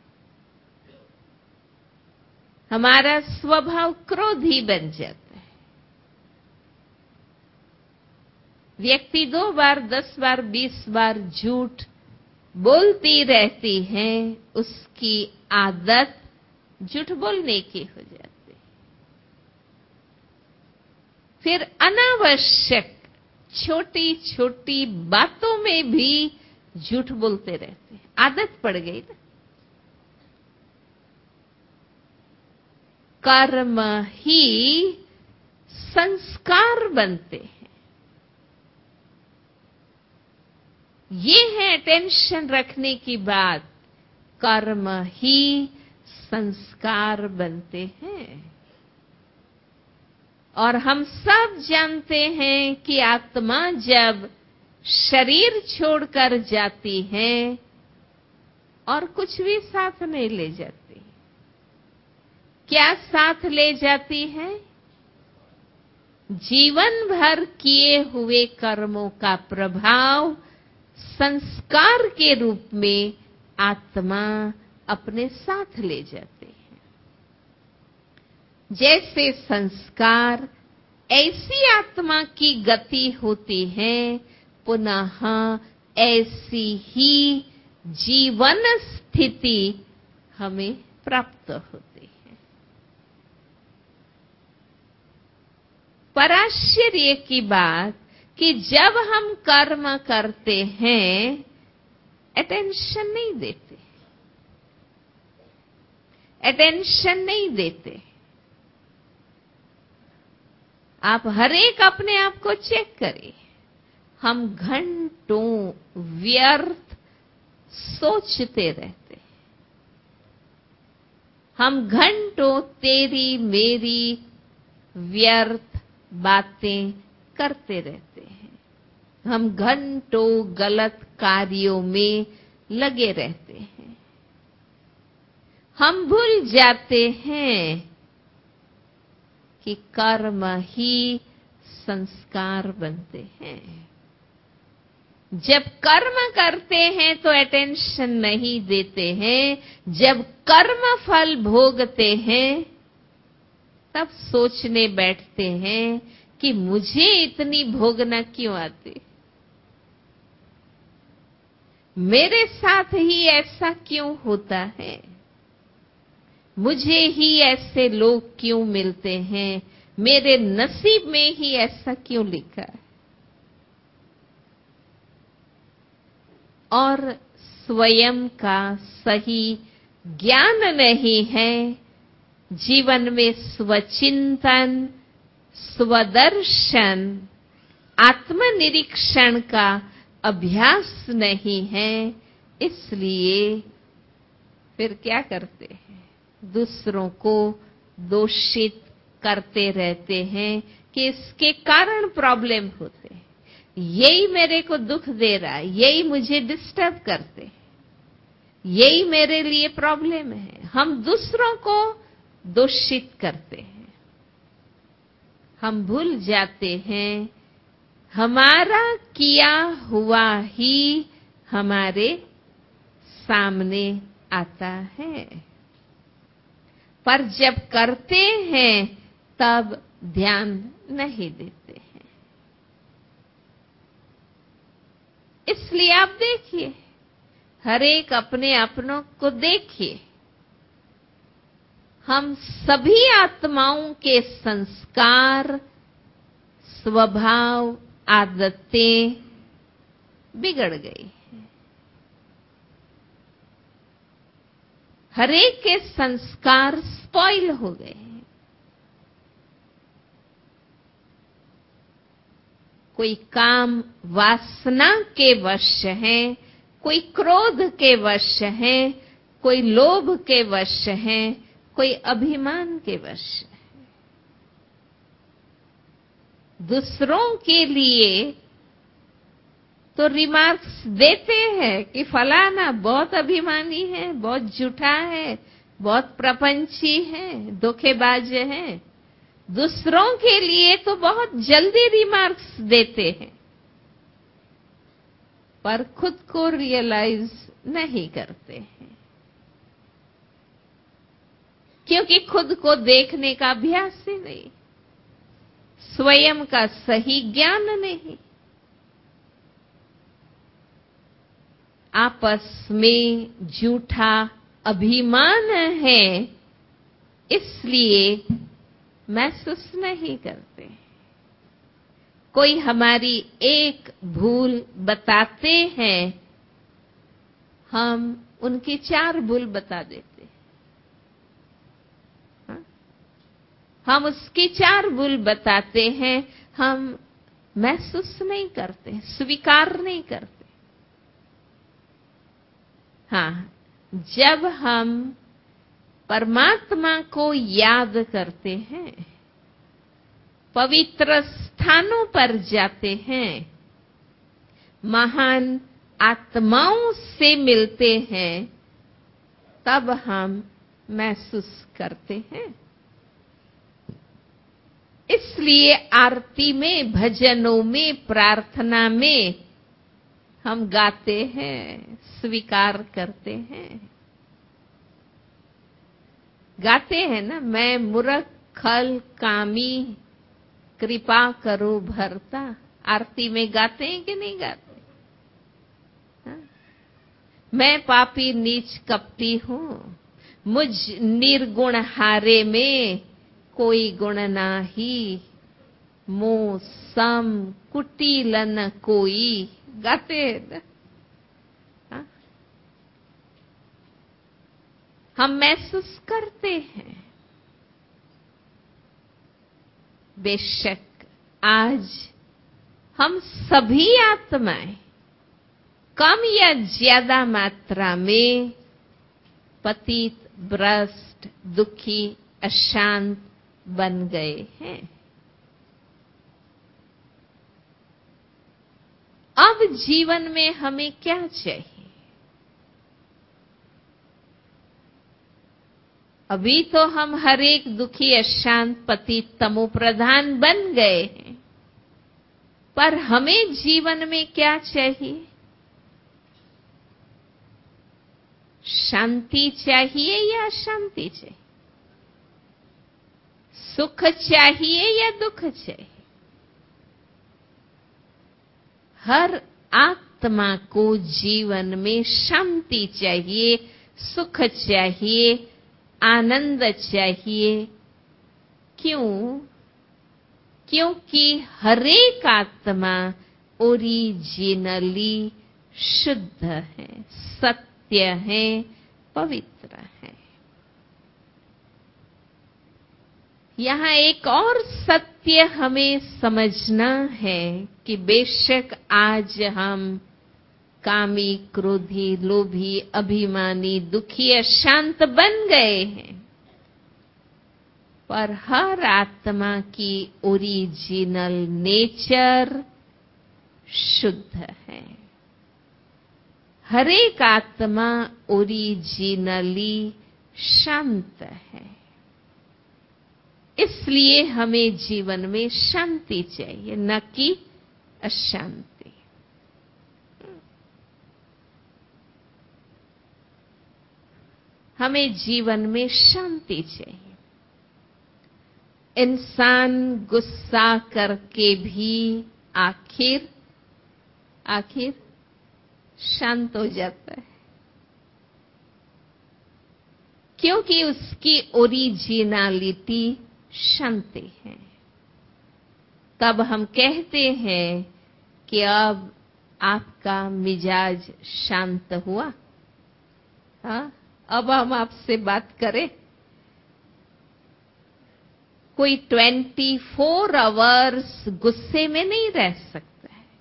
हमारा स्वभाव क्रोधी बन जाता है। व्यक्ति 2 बार, 10 बार, 20 बार झूठ बोलती रहती है, उसकी आदत झूठ बोलने की हो जाती है। फिर अनावश्यक छोटी छोटी बातों में भी झूठ बोलते रहते हैं। आदत पड़ गई ना। कर्म ही संस्कार बनते हैं। ये है टेंशन रखने की बात। कर्म ही संस्कार बनते हैं। और हम सब जानते हैं कि आत्मा जब शरीर छोड़कर जाती है और कुछ भी साथ नहीं ले जाती। क्या साथ ले जाती है? जीवन भर किए हुए कर्मों का प्रभाव संस्कार के रूप में आत्मा अपने साथ ले जाते हैं। जैसे संस्कार ऐसी आत्मा की गति होती है, पुनः ऐसी ही जीवन स्थिति हमें प्राप्त होती है। पर आश्चर्य की बात कि जब हम कर्म करते हैं, अटेंशन नहीं देते। अटेंशन नहीं देते। आप हर एक अपने आप को चेक करें। हम घंटों व्यर्थ सोचते रहते हैं। हम घंटों तेरी मेरी व्यर्थ बातें करते रहते हैं। हम घंटों गलत कार्यों में लगे रहते हैं। हम भूल जाते हैं कि कर्म ही संस्कार बनते हैं। जब कर्म करते हैं तो अटेंशन नहीं देते हैं। जब कर्म फल भोगते हैं तब सोचने बैठते हैं कि मुझे इतनी भोगना क्यों आती, मेरे साथ ही ऐसा क्यों होता है, मुझे ही ऐसे लोग क्यों मिलते हैं, मेरे नसीब में ही ऐसा क्यों लिखा है। और स्वयं का सही ज्ञान नहीं है। जीवन में स्वचिंतन, स्वदर्शन, आत्मनिरीक्षण का अभ्यास नहीं है। इसलिए फिर क्या करते हैं? दूसरों को दोषित करते रहते हैं कि इसके कारण प्रॉब्लम होते हैं, यही मेरे को दुख दे रहा है, यही मुझे डिस्टर्ब करते हैं, यही मेरे लिए प्रॉब्लम है। हम दूसरों को दोषित करते हैं। हम भूल जाते हैं हमारा किया हुआ ही हमारे सामने आता है। पर जब करते हैं तब ध्यान नहीं देते हैं। इसलिए आप देखिए, हर एक अपने अपनों को देखिए। हम सभी आत्माओं के संस्कार, स्वभाव, आदतें बिगड़ गई हैं। हर एक के संस्कार स्पॉइल हो गए हैं। कोई काम वासना के वश है, कोई क्रोध के वश है, कोई लोभ के वश है, कोई अभिमान के वश है। दूसरों के लिए तो रिमार्क्स देते हैं कि फलाना बहुत अभिमानी है, बहुत झूठा है, बहुत प्रपंची है, धोखेबाज है। दूसरों के लिए तो बहुत जल्दी रिमार्क्स देते हैं, पर खुद को रियलाइज नहीं करते हैं, क्योंकि खुद को देखने का अभ्यास ही नहीं, स्वयं का सही ज्ञान नहीं। आपस में झूठा अभिमान है, इसलिए महसूस नहीं करते। कोई हमारी एक भूल बताते हैं, हम उनकी 4 भूल बता देते हैं। हाँ? हम उसकी 4 भूल बताते हैं, हम महसूस नहीं करते, स्वीकार नहीं करते। हाँ, जब हम परमात्मा को याद करते हैं, पवित्र स्थानों पर जाते हैं, महान आत्माओं से मिलते हैं, तब हम महसूस करते हैं। इसलिए आरती में, भजनों में, प्रार्थना में हम गाते हैं, स्वीकार करते हैं। गाते हैं ना, मैं मूर्ख खल कामी कृपा करो भरता। आरती में गाते हैं कि नहीं गाते? हाँ? मैं पापी नीच कपटी हूँ, मुझ निर्गुण हारे में कोई गुण नाही, मोह सम कुटिलन कोई। गाते हैं ना? हाँ? हम महसूस करते हैं। बेशक आज हम सभी आत्माएं कम या ज्यादा मात्रा में पतित, भ्रष्ट, दुखी, अशांत बन गए हैं। अब जीवन में हमें क्या चाहिए? अभी तो हम हर एक दुखी, अशांत, पतित, तमो प्रधान बन गए हैं, पर हमें जीवन में क्या चाहिए? शांति चाहिए या अशांति चाहिए? सुख चाहिए या दुख चाहिए? हर आत्मा को जीवन में शांति चाहिए, सुख चाहिए, आनंद चाहिए। क्यों? क्योंकि हर एक आत्मा ओरिजिनली शुद्ध है, सत्य है, पवित्र है। यहां एक और सत्य हमें समझना है कि बेशक आज हम कामी, क्रोधी, लोभी, अभिमानी, दुखी, अशांत बन गए हैं, पर हर आत्मा की ओरिजिनल नेचर शुद्ध है। हर एक आत्मा ओरिजिनली शांत है। इसलिए हमें जीवन में शांति चाहिए, न कि अशांति। हमें जीवन में शांति चाहिए। इंसान गुस्सा करके भी आखिर शांत हो जाता है, क्योंकि उसकी ओरिजिनलिटी शांति है। तब हम कहते हैं कि अब आपका मिजाज शांत हुआ। हाँ, अब हम आपसे बात करें। कोई 24 आवर्स गुस्से में नहीं रह सकता है।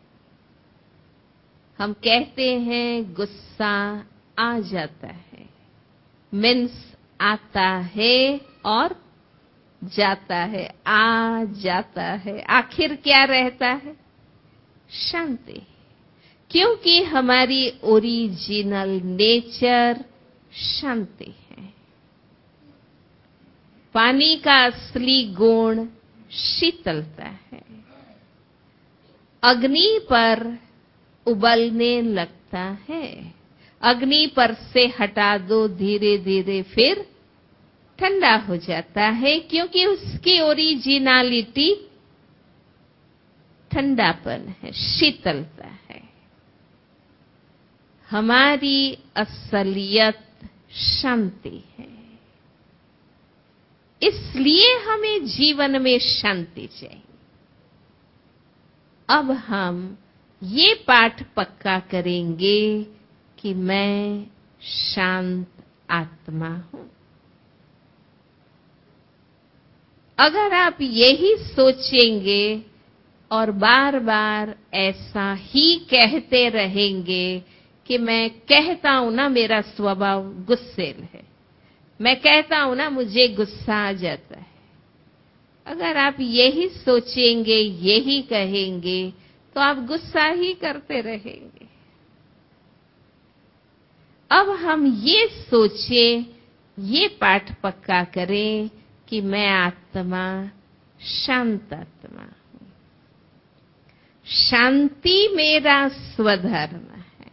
हम कहते हैं गुस्सा आ जाता है, मीन्स आता है और जाता है, आ जाता है, आखिर क्या रहता है? शांति। क्योंकि हमारी ओरिजिनल नेचर शांति है। पानी का असली गुण शीतलता है। अग्नि पर उबलने लगता है, अग्नि पर से हटा दो, धीरे धीरे फिर ठंडा हो जाता है, क्योंकि उसकी ओरिजिनलिटी ठंडापन है, शीतलता है। हमारी असलियत शांति है। इसलिए हमें जीवन में शांति चाहिए। अब हम ये पाठ पक्का करेंगे कि मैं शांत आत्मा हूं। अगर आप यही सोचेंगे और बार बार ऐसा ही कहते रहेंगे कि मैं कहता हूं ना मेरा स्वभाव गुस्सेल है, मैं कहता हूं ना मुझे गुस्सा आ जाता है, अगर आप यही सोचेंगे, यही कहेंगे, तो आप गुस्सा ही करते रहेंगे। अब हम ये सोचें, ये पाठ पक्का करें कि मैं आत्मा शांत आत्मा हूं। शांति मेरा स्वधर्म है,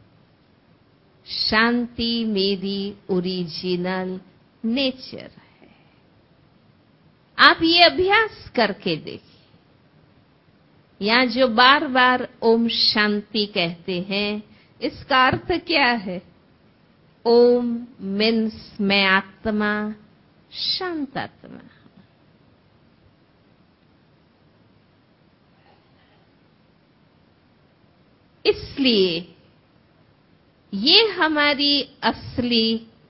शांति मेरी ओरिजिनल नेचर है। आप ये अभ्यास करके देखिए। यहां जो बार बार ओम शांति कहते हैं, इसका अर्थ क्या है? ओम मीन्स मैं आत्मा शांत आत्मा हूं। इसलिए ये हमारी असली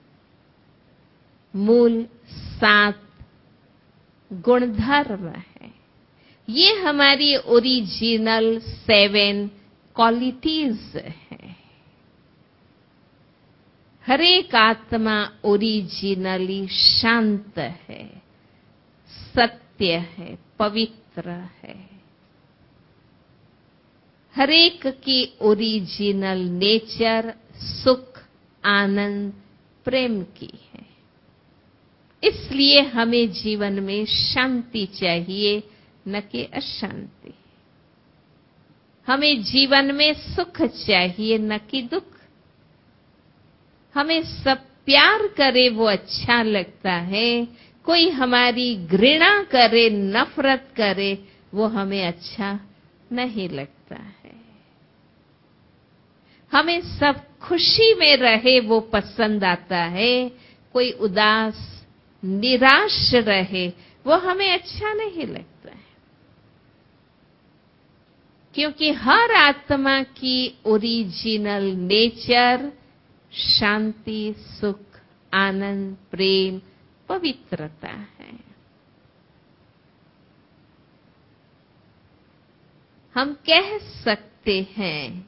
मूल 7 गुणधर्म है। ये हमारी ओरिजिनल 7 क्वालिटीज है। हर एक आत्मा ओरिजिनली शांत है, सत्य है, पवित्र है। हर एक की ओरिजिनल नेचर सुख, आनंद, प्रेम की है। इसलिए हमें जीवन में शांति चाहिए, न कि अशांति। हमें जीवन में सुख चाहिए, न कि दुख। हमें सब प्यार करे वो अच्छा लगता है, कोई हमारी घृणा करे, नफरत करे, वो हमें अच्छा नहीं लगता है। हमें सब खुशी में रहे वो पसंद आता है, कोई उदास निराश रहे वो हमें अच्छा नहीं लगता है। क्योंकि हर आत्मा की ओरिजिनल नेचर शांति, सुख, आनंद, प्रेम, पवित्रता है। हम कह सकते हैं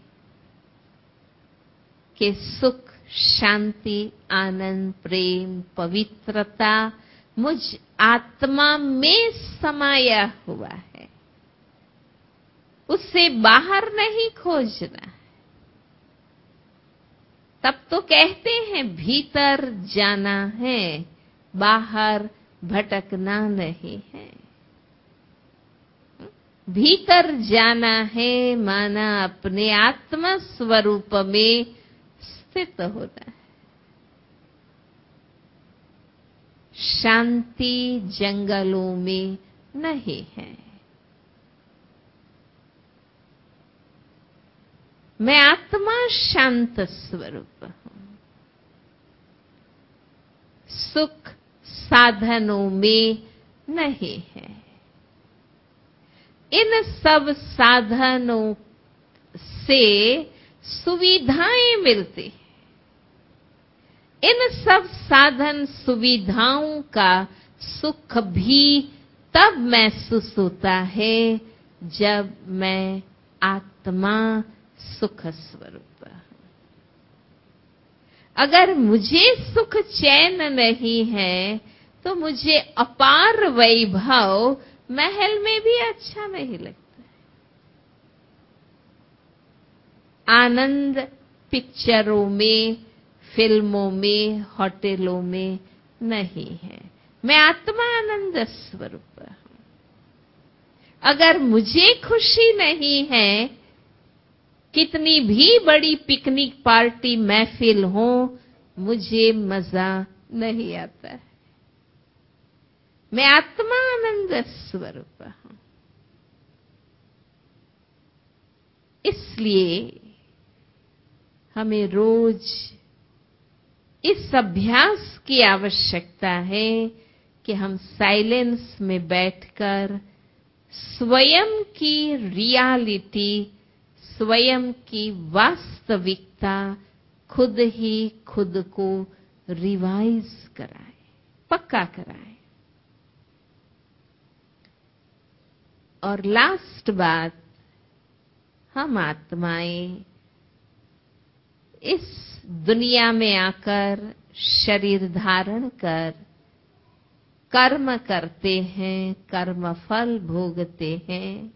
कि सुख, शांति, आनंद, प्रेम, पवित्रता मुझ आत्मा में समाया हुआ है, उससे बाहर नहीं खोजना। तब तो कहते हैं भीतर जाना है, बाहर भटकना नहीं है। भीतर जाना है माना अपने आत्मा स्वरूप में स्थित होना है। शांति जंगलों में नहीं है। मैं आत्मा शांत स्वरूप हूं। सुख साधनों में नहीं है। इन सब साधनों से सुविधाएं मिलती हैं। इन सब साधन सुविधाओं का सुख भी तब महसूस होता है जब मैं आत्मा सुख स्वरूप हूं। अगर मुझे सुख चैन नहीं है तो मुझे अपार वैभव महल में भी अच्छा नहीं लगता। आनंद पिक्चरों में, फिल्मों में, होटलों में नहीं है। मैं आत्मा आनंद स्वरूप हूं। अगर मुझे खुशी नहीं है, कितनी भी बड़ी पिकनिक पार्टी महफिल हो, मुझे मजा नहीं आता है। मैं आत्मा आनंद स्वरूप हूं। इसलिए हमें रोज इस अभ्यास की आवश्यकता है कि हम साइलेंस में बैठकर स्वयं की रियलिटी, स्वयं की वास्तविकता खुद ही खुद को रिवाइज कराए, पक्का कराए। और लास्ट बात, हम आत्माएं इस दुनिया में आकर शरीर धारण कर कर्म करते हैं, कर्म फल भोगते हैं।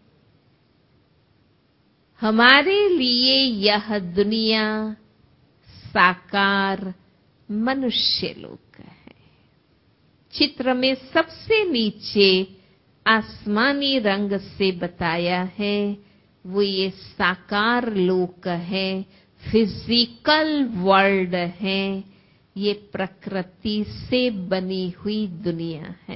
हमारे लिए यह दुनिया साकार मनुष्य लोक है। चित्र में सबसे नीचे आसमानी रंग से बताया है, वो ये साकार लोक है, फिजिकल वर्ल्ड है, ये प्रकृति से बनी हुई दुनिया है।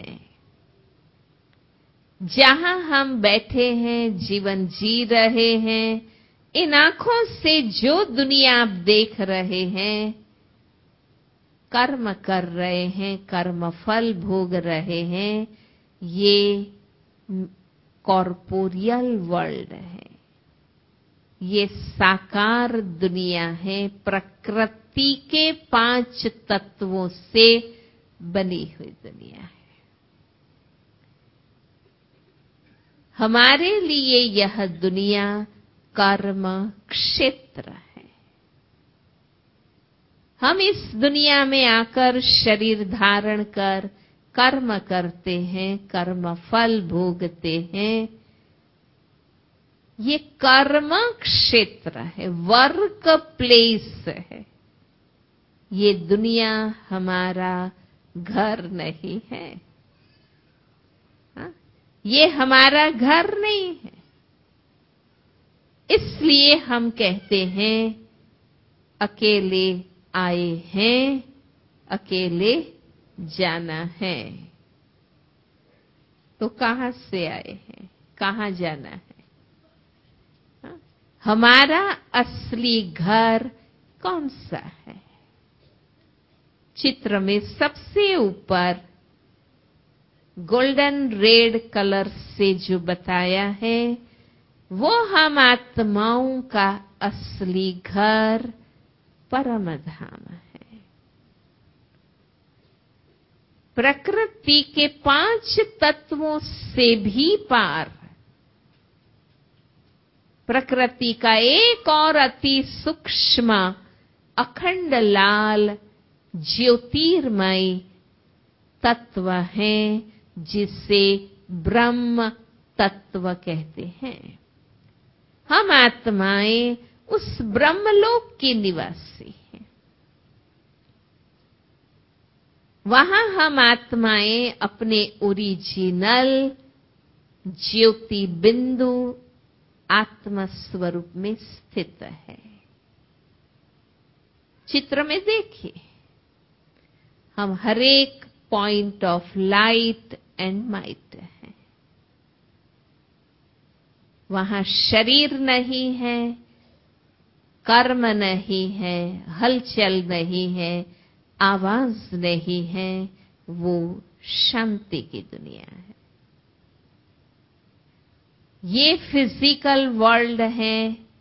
जहां हम बैठे हैं, जीवन जी रहे हैं, इन आंखों से जो दुनिया आप देख रहे हैं, कर्म कर रहे हैं, कर्म फल भोग रहे हैं, ये कॉर्पोरियल वर्ल्ड है, ये साकार दुनिया है, प्रकृति के 5 तत्वों से बनी हुई दुनिया है। हमारे लिए यह दुनिया कर्म क्षेत्र है। हम इस दुनिया में आकर शरीर धारण कर कर्म करते हैं, कर्म फल भोगते हैं। ये कर्म क्षेत्र है, वर्क प्लेस है। ये दुनिया हमारा घर नहीं है। ये हमारा घर नहीं है। इसलिए हम कहते हैं अकेले आए हैं, अकेले जाना है। तो कहां से आए हैं, कहां जाना है? हमारा असली घर कौन सा है? चित्र में सबसे ऊपर गोल्डन रेड कलर से जो बताया है, वो हम आत्माओं का असली घर परम धाम है। प्रकृति के 5 तत्वों से भी पार, प्रकृति का एक और अति सूक्ष्म अखंड लाल ज्योतिर्मय तत्व है, जिसे ब्रह्म तत्व कहते हैं। हम आत्माएं उस ब्रह्मलोक के निवासी हैं। वहां हम आत्माएं अपने ओरिजिनल ज्योति बिंदु आत्म स्वरूप में स्थित है। चित्र में देखिए, हम हर एक point of light and might है। वहां शरीर नहीं है, कर्म नहीं है, हलचल नहीं है, आवाज नहीं है, वो शांति की दुनिया है। ये फिजिकल वर्ल्ड है,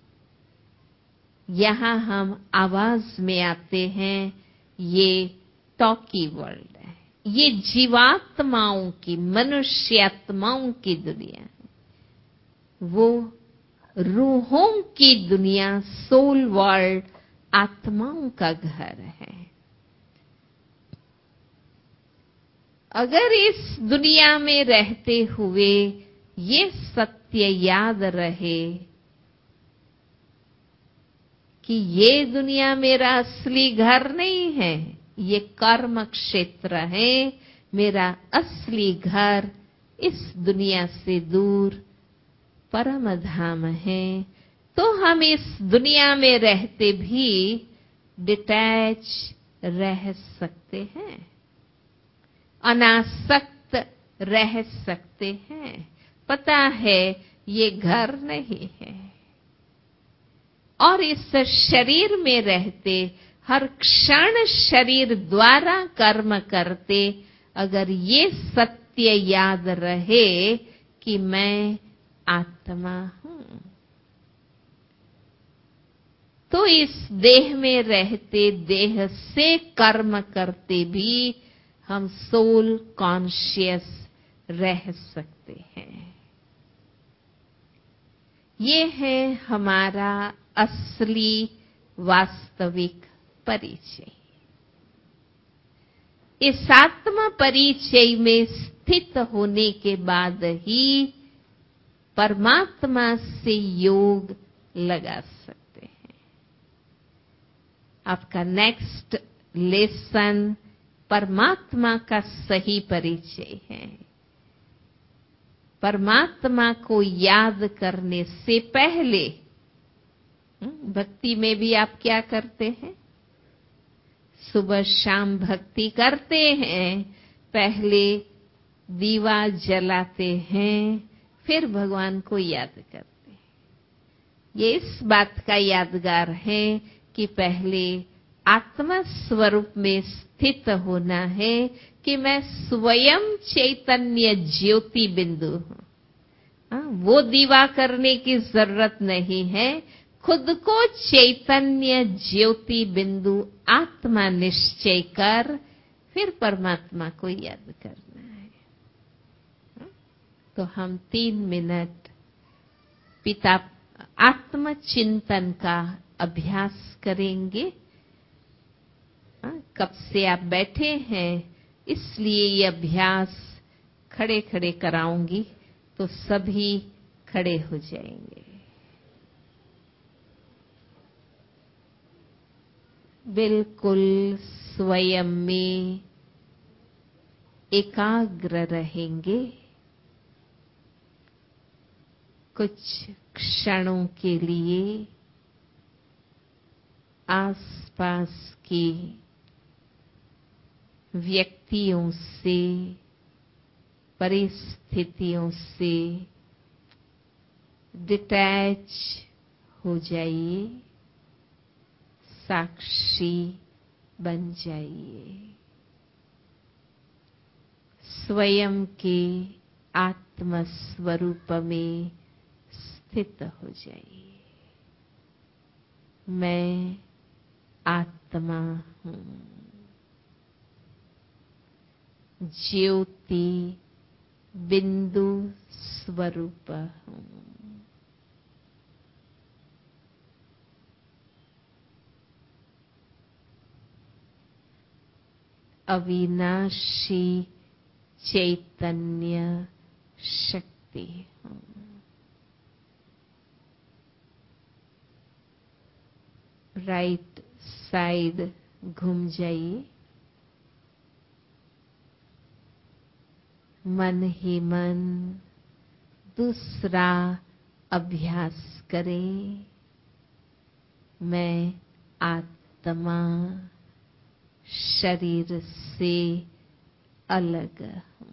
यहां हम आवाज में आते हैं, ये टॉकी वर्ल्ड है। ये जीवात्माओं की, मनुष्य आत्माओं की दुनिया है। वो रूहों की दुनिया, सोल वर्ल्ड, आत्माओं का घर है। अगर इस दुनिया में रहते हुए ये सत्य याद रहे कि ये दुनिया मेरा असली घर नहीं है, ये कर्म क्षेत्र है, मेरा असली घर इस दुनिया से दूर परम धाम है, तो हम इस दुनिया में रहते भी डिटैच रह सकते हैं, अनासक्त रह सकते हैं। पता है ये घर नहीं है। और इस शरीर में रहते, हर क्षण शरीर द्वारा कर्म करते, अगर ये सत्य याद रहे कि मैं आत्मा हूं। तो इस देह में रहते, देह से कर्म करते भी हम सोल कॉन्शियस रह सकते हैं। ये है हमारा असली वास्तविक परिचय। इस आत्म परिचय में स्थित होने के बाद ही परमात्मा से योग लगा सकते हैं। आपका नेक्स्ट लेसन परमात्मा का सही परिचय है। परमात्मा को याद करने से पहले भक्ति में भी आप क्या करते हैं? सुबह शाम भक्ति करते हैं, पहले दीवा जलाते हैं, फिर भगवान को याद करते हैं। ये इस बात का यादगार है कि पहले आत्मा स्वरूप में स्थित होना है कि मैं स्वयं चैतन्य ज्योति बिंदु हूं। वो दीवा करने की जरूरत नहीं है। खुद को चैतन्य ज्योति बिंदु आत्मा निश्चय कर फिर परमात्मा को याद करना है। तो हम 3 मिनट पिता आत्मचिंतन का अभ्यास करेंगे। कब से आप बैठे हैं, इसलिए ये अभ्यास खड़े खड़े कराऊंगी, तो सभी खड़े हो जाएंगे। बिल्कुल स्वयं में एकाग्र रहेंगे। कुछ क्षणों के लिए आसपास के व्यक्तियों से, परिस्थितियों से डिटैच हो जाइए, साक्षी बन जाइए। स्वयं के आत्म स्वरूप में स्थित हो जाइए। मैं आत्मा हूं, ज्योति बिंदु स्वरूप हूं। अविनाशी चैतन्य शक्ति हूं। राइट साइड घूम जाइए। मन ही मन दूसरा अभ्यास करें। मैं आत्मा शरीर से अलग हूं।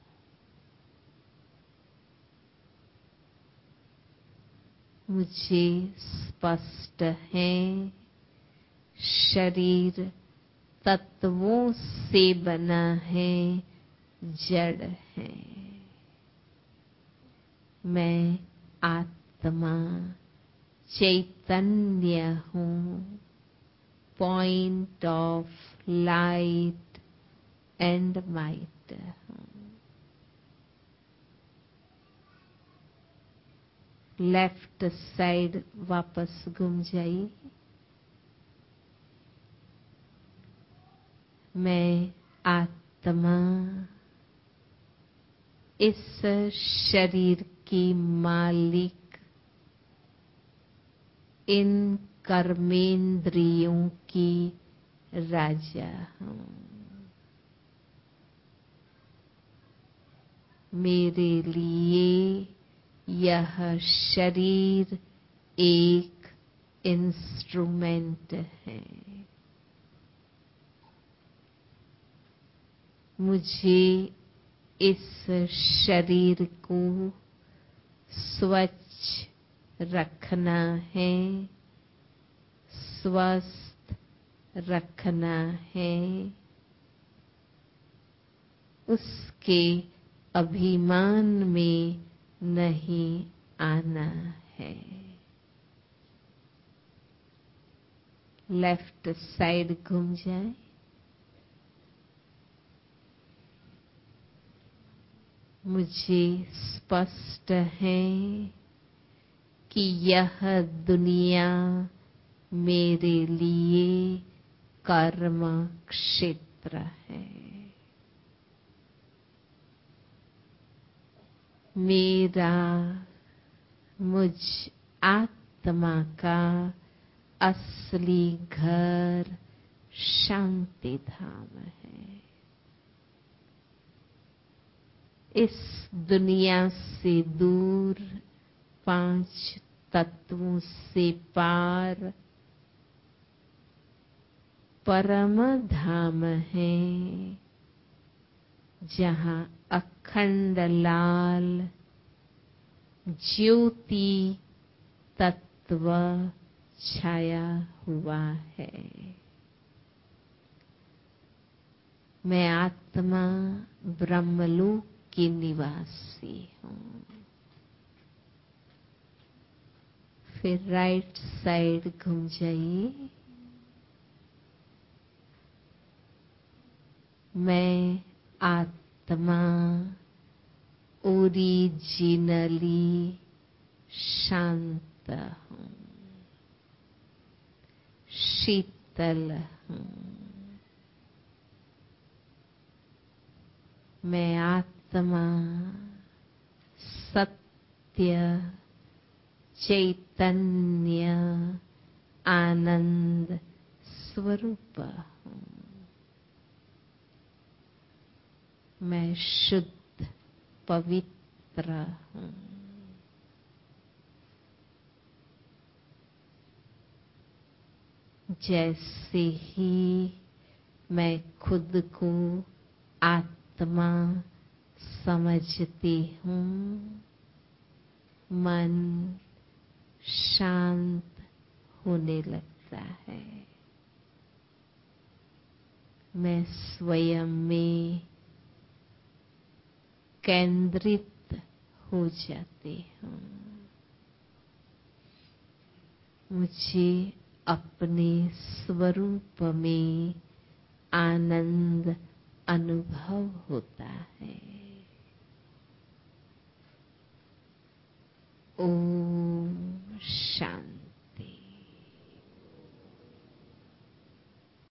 मुझे स्पष्ट है शरीर तत्वों से बना है, जड़ है। मैं आत्मा चैतन्य हूं, point of light and might हूं। लेफ्ट साइड वापस घूम जाइए। मैं आत्मा इस शरीर की मालिक, इन कर्मेंद्रियों की राजा हूं। मेरे लिए यह शरीर एक इंस्ट्रूमेंट है। मुझे इस शरीर को स्वच्छ रखना है, स्वस्थ रखना है। उसके अभिमान में नहीं आना है। लेफ्ट साइड घूम जाए। मुझे स्पष्ट है कि यह दुनिया मेरे लिए कर्म क्षेत्र है। मेरा मुझ आत्मा का असली घर शांति धाम है। इस दुनिया से दूर, 5 तत्वों से पार परम धाम है, जहाँ अखंड लाल ज्योति तत्व छाया हुआ है। मैं आत्मा ब्रह्मलोक की निवासी हूँ। फिर राइट साइड घूम जाइए। मैं आत्मा ओरिजिनली शांत हूँ, शीतल हूँ। मैं आत्मा सत्य चैतन्य आनंद स्वरूप हूँ। मैं शुद्ध पवित्र हूँ। जैसे ही मैं खुद को आत्मा समझती हूँ, मन शांत होने लगता है। मैं स्वयं में केंद्रित हो जाती हूँ। मुझे अपने स्वरूप में आनंद अनुभव होता है। ओम शांति।